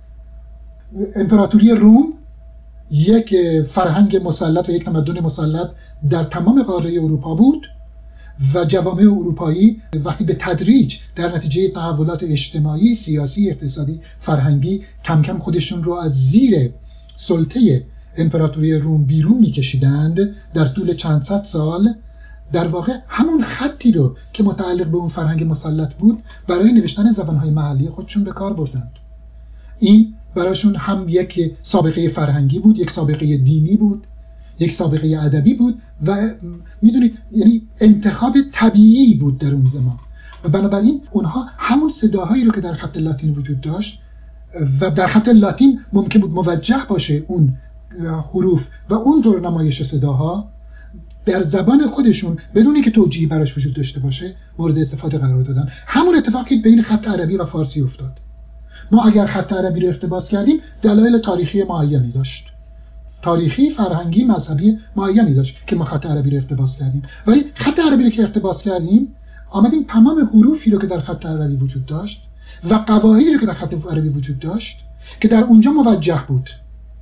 امپراتوری روم یک فرهنگ مسلط و یک تمدن مسلط در تمام قاره اروپا بود و جوامع اروپایی وقتی به تدریج در نتیجه تحولات اجتماعی، سیاسی، اقتصادی، فرهنگی کم کم خودشون رو از زیر سلطه امپراتوری روم بیرون میکشیدند، در طول چند صد سال در واقع همون خطی رو که متعلق به اون فرهنگ مسلط بود برای نوشتن زبانهای محلی خودشون به کار بردند. این براشون هم یک سابقه فرهنگی بود، یک سابقه دینی بود، یک سابقه ادبی بود و میدونید یعنی انتخاب طبیعی بود در اون زمان و بنابراین اونها همون صداهایی رو که در خط لاتین وجود داشت و در خط لاتین ممکن بود موجه باشه اون حروف و اون طور نمایش صداها، در زبان خودشون بدون اینکه توجیهی براش وجود داشته باشه مورد استفاده قرار دادن. همون اتفاقی بین خط عربی و فارسی افتاد. ما اگر خط عربی رو اقتباس کردیم دلایل تاریخی معینی داشت، تاریخی، فرهنگی، مذهبی معینی داشت که ما خط عربی رو اقتباس کردیم، ولی خط عربی رو که اقتباس کردیم آمدیم تمام حروفی رو که در خط عربی وجود داشت و قواعدی رو که در خط عربی وجود داشت که در اونجا موجه بود،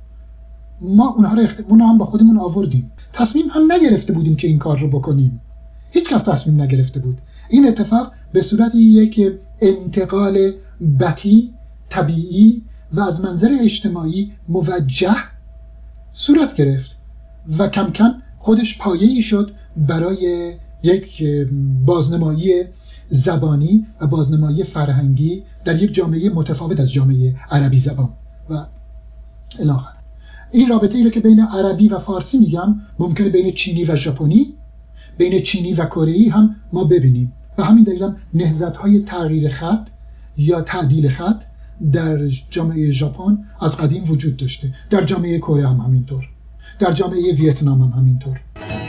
ما اونها هم با خودمون آوردیم. تصمیم هم نگرفته بودیم که این کار رو بکنیم، هیچ کس تصمیم نگرفته بود. این اتفاق به صورت یک انتقال بطی، طبیعی و از منظر اجتماعی موجه صورت گرفت و کم کم خودش پایه‌ای شد برای یک بازنمایی زبانی و بازنمایی فرهنگی در یک جامعه متفاوت از جامعه عربی زبان و الی آخر. این رابطه ای رو که بین عربی و فارسی میگم ممکنه بین چینی و ژاپنی، بین چینی و کره‌ای هم ما ببینیم و همین دلیل نهضت‌های تغییر خط یا تعدیل خط در جامعه ژاپن از قدیم وجود داشته، در جامعه کره هم همینطور، در جامعه ویتنام هم همینطور.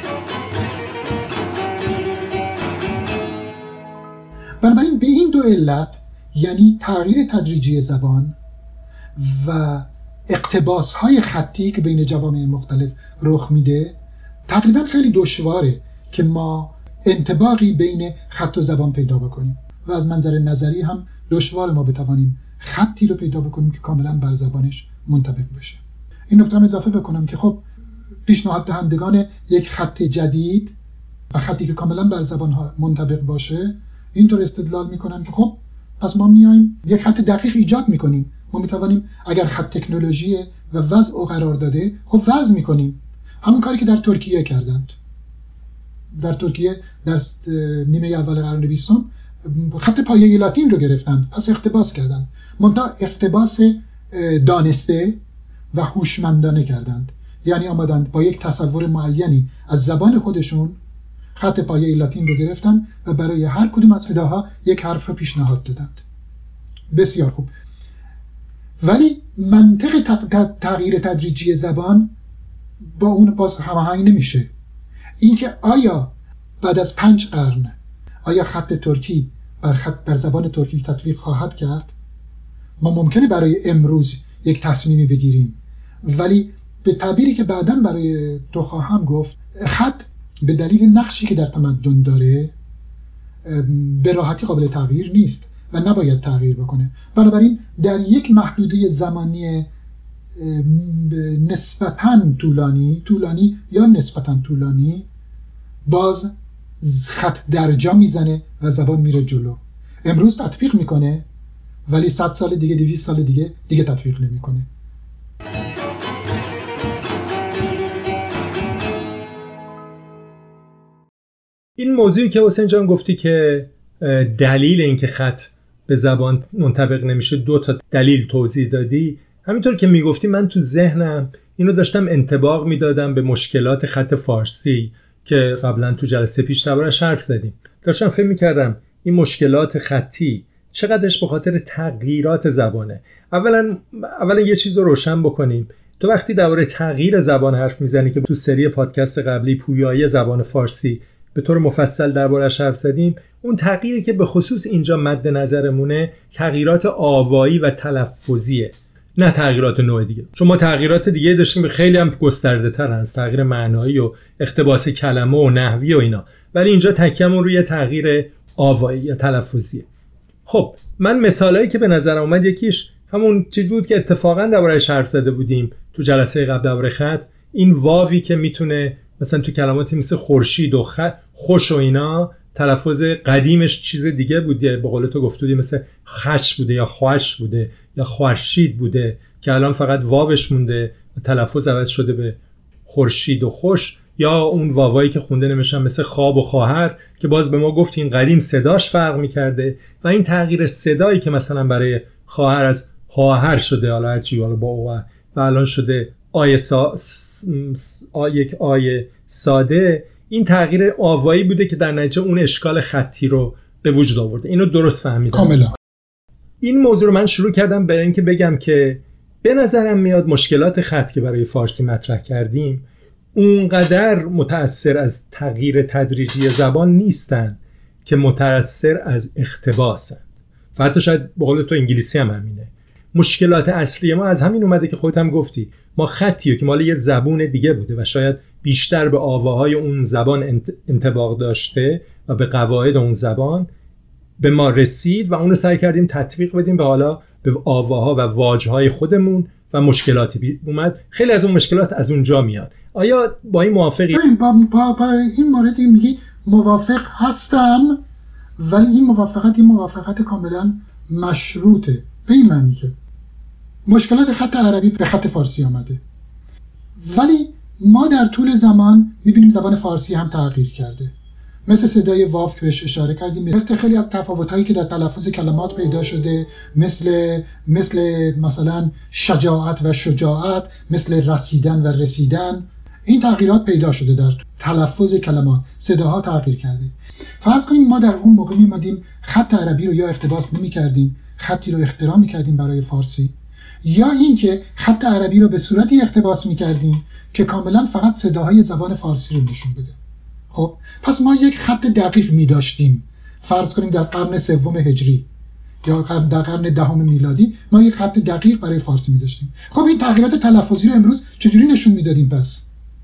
بنابراین به این دو علت، یعنی تغییر تدریجی زبان و اقتباس‌های خطی که بین جوامع مختلف رخ میده، تقریبا خیلی دشواره که ما انطباقی بین خط و زبان پیدا بکنیم و از منظر نظری هم دشوار ما بتوانیم خطی رو پیدا بکنیم که کاملا بر زبانش منطبق بشه. این نکته هم اضافه بکنم که خب پیشنهاد دهندگان یک خط جدید و خطی که کاملا بر زبان‌ها منطبق باشه اینطور استدلال میکنن که خب پس ما میایم یک خط دقیق ایجاد میکنیم، ما میتوانیم اگر خط تکنولوژی و وضع و قرار داده خب وضع میکنیم، همون کاری که در ترکیه کردند. در ترکیه در نیمه اول قرن 20 خط پایه‌ای لاتین رو گرفتن، پس اقتباس کردن، منتها اقتباس دانسته و هوشمندانه کردند. یعنی آمدند با یک تصور معینی از زبان خودشون خط پایه‌ای لاتین رو گرفتن و برای هر کدوم از صداها یک حرف رو پیشنهاد دادند. بسیار خوب. ولی منطق تغییر تدریجی زبان با اون باز هماهنگ نمیشه. اینکه آیا بعد از 5 قرن آیا خط ترکی بر زبان ترکی تطبیق خواهد کرد؟ ما ممکنه برای امروز یک تصمیمی بگیریم، ولی به تعبیری که بعداً برای تو خواهم گفت، خط به دلیل نقشی که در تمدن داره به راحتی قابل تغییر نیست و نباید تغییر بکنه. بنابراین در یک محدوده زمانی نسبتاً طولانی یا نسبتاً طولانی باز خط درجا میزنه و زبان میره جلو. امروز تطبیق میکنه ولی 100 سال دیگه 200 سال دیگه تطبیق نمیکنه. این موضوعی که حسین جان گفتی که دلیل این که خط به زبان منطبق نمیشه 2 تا دلیل توضیح دادی، همینطور که میگفتی من تو ذهنم اینو داشتم انطباق میدادم به مشکلات خط فارسی که قبلا تو جلسه پیش دربارش حرف زدیم. داشتم فکر میکردم این مشکلات خطی چقدرش به خاطر تغییرات زبانه. اولا یه چیز رو روشن بکنیم. تو وقتی درباره تغییر زبان حرف میزنی که تو سری پادکست قبلی پویایی زبان فارسی به طور مفصل دربارش حرف زدیم، اون تغییری که به خصوص اینجا مد نظرمونه تغییرات آوایی و تلفظیه، نه تغییرات نوع دیگه. چون ما تغییرات دیگه داشتیم که خیلی هم گسترده تر هست، تغییر معنایی و اقتباس کلمه و نحوی و اینا، ولی اینجا تکیه‌مون روی تغییر آوایی یا تلفظیه. خب من مثالایی که به نظرم اومد یکیش همون چیز بود که اتفاقا درباره‌اش حرف زده بودیم تو جلسه قبل درباره خط، این واوی که میتونه مثلا تو کلماتی مثل خورشید و خوش و اینا تلفظ قدیمش چیز دیگه بوده، به قول تو گفته بودی مثل خش بوده یا خوش بوده یا خورشید بوده که الان فقط واوش مونده و تلفظ عوض شده به خورشید و خوش، یا اون واوایی که خونده نمیشن مثل خواب و خواهر که باز به ما گفتیم قدیم صداش فرق میکرده و این تغییر صدایی که مثلا برای خواهر از خواهر شده حالا هرچی حالا با او و الان شده یک آیه ساده، این تغییر آوایی بوده که در نتیجه اون اشکال خطی رو به وجود آورده. اینو درست فهمیدم کاملا. این موضوع رو من شروع کردم برای اینکه بگم که به نظرم میاد مشکلات خط که برای فارسی مطرح کردیم اونقدر متأثر از تغییر تدریجی زبان نیستن که متأثر از اقتباسن. و حتی شاید به قول تو انگلیسی هم همینه. مشکلات اصلی ما از همین اومده که خودت هم گفتی، ما خطیه که مال یه زبون دیگه بوده و شاید بیشتر به آواهای اون زبان انطباق داشته و به قواعد اون زبان به ما رسید و اون رو سعی کردیم تطبیق بدیم به حالا به آواها و واژه‌های خودمون و مشکلاتی اومد. خیلی از اون مشکلات از اونجا میاد. آیا با این موافقی؟ با این موردی میگی موافق هستم، ولی این موافقت کاملا مشروطه، به این معنی که مشکلات خط عربی به خط فارسی آمده، ولی ما در طول زمان میبینیم زبان فارسی هم تغییر کرده، مثل صدای واو که بهش اشاره کردیم، مثل خیلی از تفاوت‌هایی که در تلفظ کلمات پیدا شده، مثل مثلا شجاعت و شجاعت، مثل رسیدن و رسیدن. این تغییرات پیدا شده در تلفظ کلمات، صداها تغییر کرده. فرض کنیم ما در اون موقع میمدیم خط عربی رو یا اقتباس نمی‌کردیم، خطی رو اختراع می‌کردیم برای فارسی، یا اینکه خط عربی رو به صورتی اقتباس می‌کردیم که کاملا فقط صداهای زبان فارسی رو نشون بده. خب پس ما یک خط دقیق می داشتیم. فرض کنیم در قرن 3 هجری یا در قرن 10 میلادی ما یک خط دقیق برای فارسی می داشتیم. خب این تغییرات تلفظی رو امروز چجوری نشون میدادیم؟ پس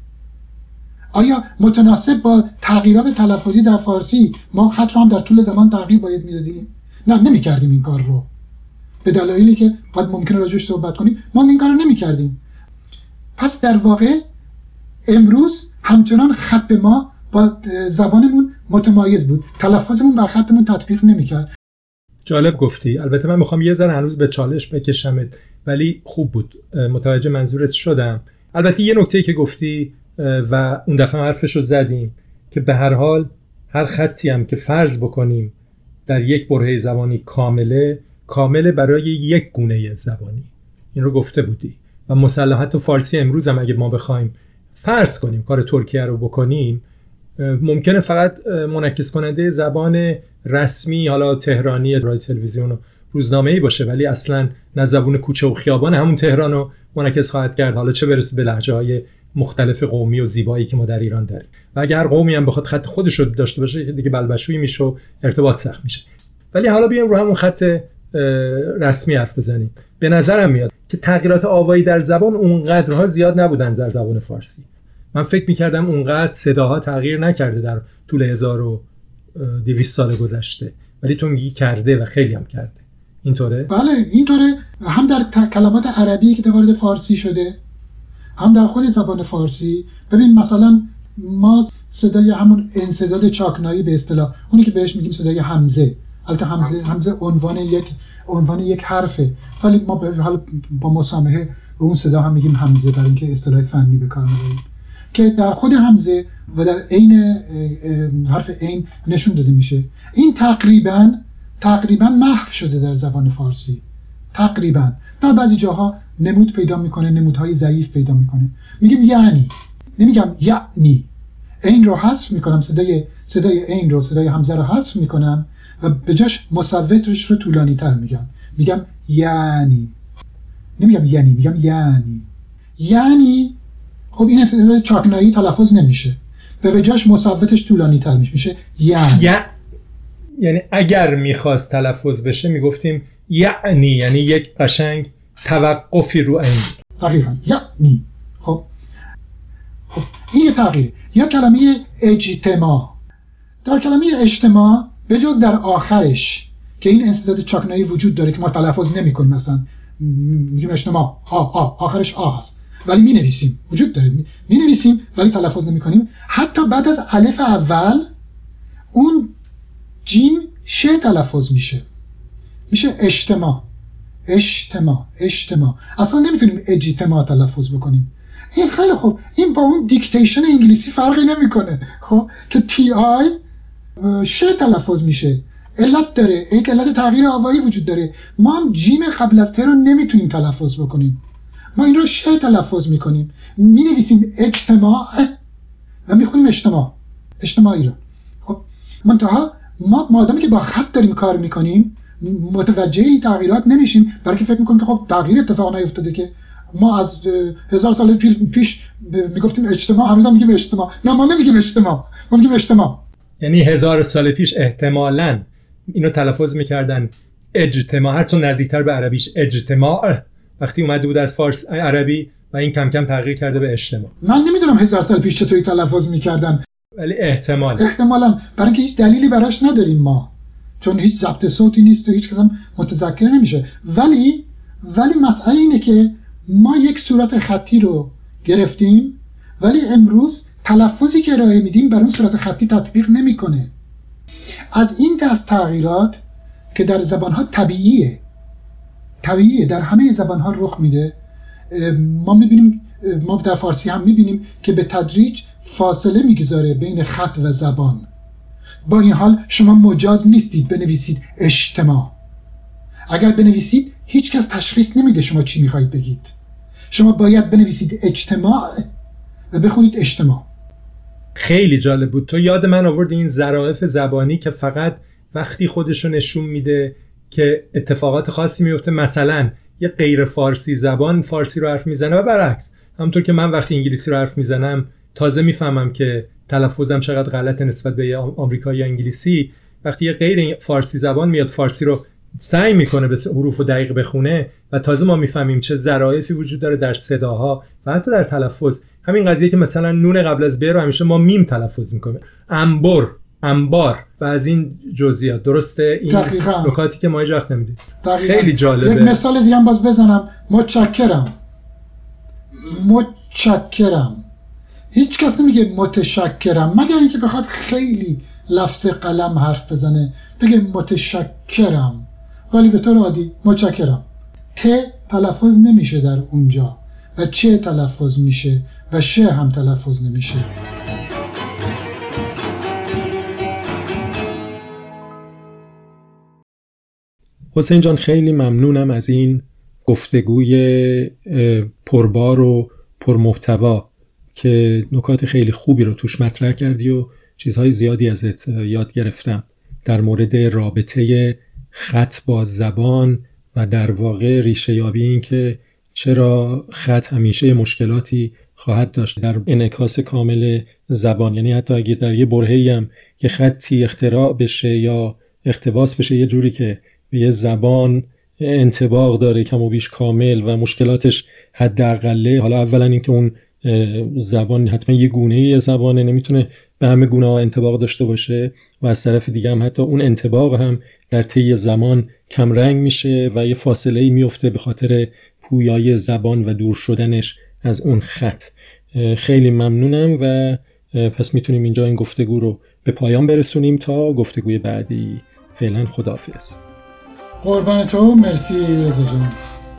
آیا متناسب با تغییرات تلفظی در فارسی ما خط رو هم در طول زمان تغییر باید میدادیم؟ نه، نمی‌کردیم این کار رو. به دلایلی که بعد ممکنه راجعش صحبت کنیم ما این کار رو نمی‌کردیم. پس در واقع امروز همچنان خط ما با زبانمون متمایز بود، تلفظمون بر خطمون تطبیق نمی‌کرد. جالب گفتی. البته من میخوام یه ذره هنوز به چالش بکشمت، ولی خوب بود، متوجه منظورت شدم. البته یه نکته‌ای که گفتی و اون دفعه حرفش رو زدیم، که به هر حال هر خطی هم که فرض بکنیم در یک برهه زبانی کامله برای یک گونه زبانی. این رو گفته بودی. و مصطلحات و فارسی امروز هم اگه ما بخوایم فرض کنیم کار ترکیه رو بکنیم، ممکنه فقط منعکس کننده زبان رسمی حالا تهرانی رادیو تلویزیون و روزنامه‌ای باشه، ولی اصلا نه زبان کوچه و خیابان همون تهران رو منعکس خواهد کرد، حالا چه برسه به لهجه‌های مختلف قومی و زیبایی که ما در ایران داریم. و اگر هر قومی هم بخواد خط خودش رو داشته باشه دیگه بلبشویی میشه و ارتباط سخت میشه. ولی حالا بیایم رو همون خط رسمی حرف بزنیم. به نظرم میاد که تغییرات آوایی در زبان اونقدرها زیاد نبودن در زبان فارسی. من فکر می‌کردم اونقدر صداها تغییر نکرده در طول 1200 سال گذشته، ولی تو میگی کرده و خیلی هم کرده. اینطوره؟ بله اینطوره. هم در کلمات عربی که وارد فارسی شده، هم در خود زبان فارسی. ببین مثلا ما صدای همون انسداد چاکنایی به اصطلاح، اونی که بهش میگیم صدای همزه، البته همزه عنوان یک حرفه، ولی ما با مسامحه به اون صدا هم میگیم همزه برای اینکه اصطلاح فنی به کار میبریم، که در خود همزه و در عین حرف عین نشون داده میشه. این تقریبا محو شده در زبان فارسی. تقریبا در بعضی جاها نمود پیدا میکنه، نمودهای ضعیف پیدا میکنه. میگیم یعنی، نمیگم یعنی. عین رو حذف میکنم، صدای عین رو، صدای همزه رو حذف میکنم و به جاش مصوتش رو طولانی تر میگم یعنی. نمیگم یعنی، میگم یعنی. خب این صدای چاکنایی تلفظ نمیشه، به جاش مصوتش طولانی تر میشه یعنی اگر میخواست تلفظ بشه میگفتیم یعنی یک قشنگ توقفی رو عین. دقیقاً یعنی. خب این یه تغییره. یا کلمه اجتماع. در کلمه اجتماع به جز در آخرش که این انسداد چاکنایی وجود داره که ما تلفظ نمی‌کنیم، مثلا میگیم اجتماع آخرش هست ولی می‌نویسیم، وجود داره می‌نویسیم ولی تلفظ نمی‌کنیم. حتی بعد از الف اول اون جیم ش تلفظ میشه اجتماع. اصلا نمیتونیم اجتماع تلفظ بکنیم. این خیلی خوب، این با اون دیکتیشن انگلیسی فرقی نمیکنه. خب که تی آی ش تلفظ میشه، علت داره، یک علت تغییر آوایی وجود داره. ما هم جیم قبل از ت رو نمیتونیم تلفظ بکنیم، ما این رو ش تلفظ میکنیم، مینویسیم اجتماع و میخونیم اجتماعی رو. خب منتها ما آدمی که با خط داریم کار میکنیم متوجه این تغییرات نمیشیم، برای که فکر میکنیم که خب تغییر اتفاق نیفتاده، که ما از 1000 سال پیش میگفتیم اجتماع، هنوز هم میگیم اجتماع. نه ما نمیگیم اجتماع، ما میگیم اجتماع. یعنی 1000 سال پیش احتمالاً اینو تلفظ میکردن اجتماع، هرچون نزدیکتر به عربیش اجتماع، وقتی اومده بود از فارس عربی و این کم کم تغییر کرده به اجتماع. من نمیدونم 1000 سال پیش چطوری تلفظ میکردن، ولی احتمالاً برای اینکه هیچ دلیلی براش نداریم ما، چون هیچ ضبط صوتی نیست و هیچ کس هم متذکر نمیشه. ولی مسئله اینه که ما یک صورت خطی رو گرفتیم ولی امروز تلفظی که ارائه میدیم بر اون صورت خطی تطبیق نمیکنه. از این دست تغییرات که در زبانها طبیعیه در همه زبانها رخ میده، ما میبینیم، ما در فارسی هم میبینیم که به تدریج فاصله میگذاره بین خط و زبان. با این حال شما مجاز نیستید بنویسید اجتماع. اگر بنویسید هیچ کس تشخیص نمیده شما چی میخواید بگید. شما باید بنویسید اجتماع و بخونید اجتماع. خیلی جالب بود. تو یاد من آورد این ظرافت زبانی که فقط وقتی خودشو نشون میده که اتفاقات خاصی میفته، مثلا یه غیر فارسی زبان فارسی رو حرف میزنه و برعکس. همونطور که من وقتی انگلیسی رو حرف میزنم تازه میفهمم که تلفظم چقدر غلطه نسبت به آمریکایی یا انگلیسی. وقتی یه غیر فارسی زبان میاد فارسی رو سعی میکنه به حروف دقیق بخونه و تازه ما میفهمیم چه ظرافتی وجود داره در صداها و حتی در تلفظ. همین قضیه که مثلا نون قبل از ب رو همیشه ما میم تلفظ میکنیم، انبار و از این جزئیات. درسته؟ این نکاتی که ما هیچ وقت نمیدیم. خیلی جالبه. یک مثال دیگه هم باز بزنم. متشکرم. هیچ کس نمیگه متشکرم مگر اینکه بخواد خیلی لفظ قلم حرف بزنه بگه متشکرم، ولی به طور عادی متشکرم. ت تلفظ نمیشه در اونجا و چه تلفظ میشه و ش هم تلفظ نمیشه. حسین جان خیلی ممنونم از این گفتگوی پربار و پرمحتوا که نکات خیلی خوبی رو توش مطرح کردی و چیزهای زیادی ازت یاد گرفتم در مورد رابطه خط با زبان و در واقع ریشه یابی این که چرا خط همیشه مشکلاتی خواهد داشت در انعکاس کامل زبان. یعنی حتی اگه در یه برهه‌ای هم یه خطی اختراع بشه یا اقتباس بشه یه جوری که به یه زبان انطباق داره کم و بیش کامل و مشکلاتش حداقله، حالا اولا اینکه اون زبان حتما یه گونه‌ای زبانه، نمیتونه به همه گونه‌ها انطباق داشته باشه و از طرف دیگه هم حتی اون انطباق هم در طی زمان کم رنگ میشه و یه فاصله‌ای میفته به خاطر پویایی زبان و دور شدنش از اون خط. خیلی ممنونم و پس میتونیم اینجا این گفتگو رو به پایان برسونیم تا گفتگوی بعدی. فعلا خداحافظ. قربان تو، مرسی رضا جان.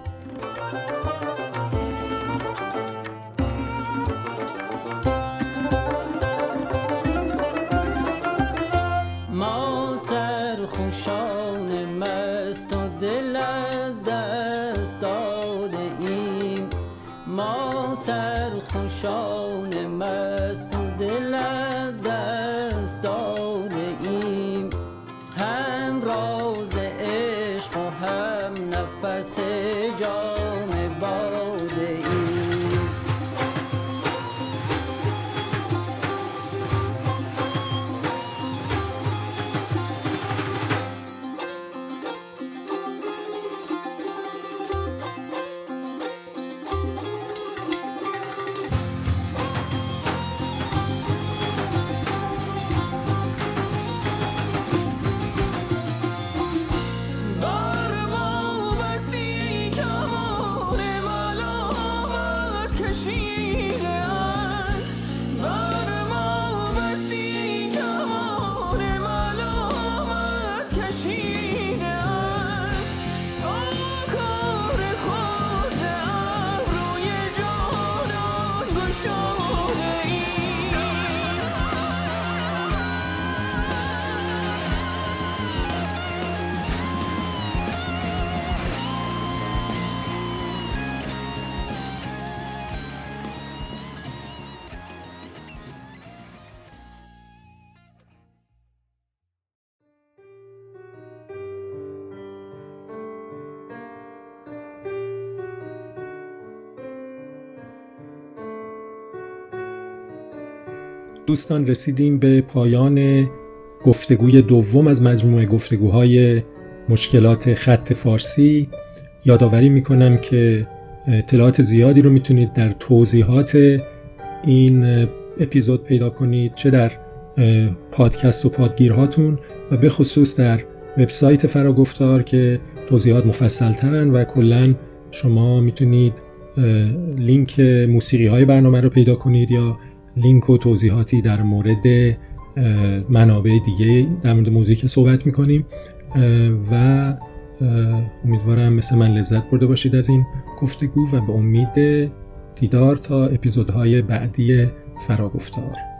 ما سرخوشان مست و دل از دست داده ایم، ما سرخوشان مست و دل از دست داده ایم، هم راز عشق و هم نفس جام باده ایم. دوستان رسیدیم به پایان گفتگوی دوم از مجموعه گفتگوهای مشکلات خط فارسی. یادآوری میکنم که اطلاعات زیادی رو میتونید در توضیحات این اپیزود پیدا کنید، چه در پادکست و پادگیرهاتون و به خصوص در وبسایت فراگفتار که توضیحات مفصل ترن و کلن شما میتونید لینک موسیقی های برنامه رو پیدا کنید یا لینک و توضیحاتی در مورد منابع دیگه در مورد موضوعی که صحبت میکنیم و امیدوارم مثل من لذت برده باشید از این گفتگو و به امید دیدار تا اپیزودهای بعدی فراگفتار.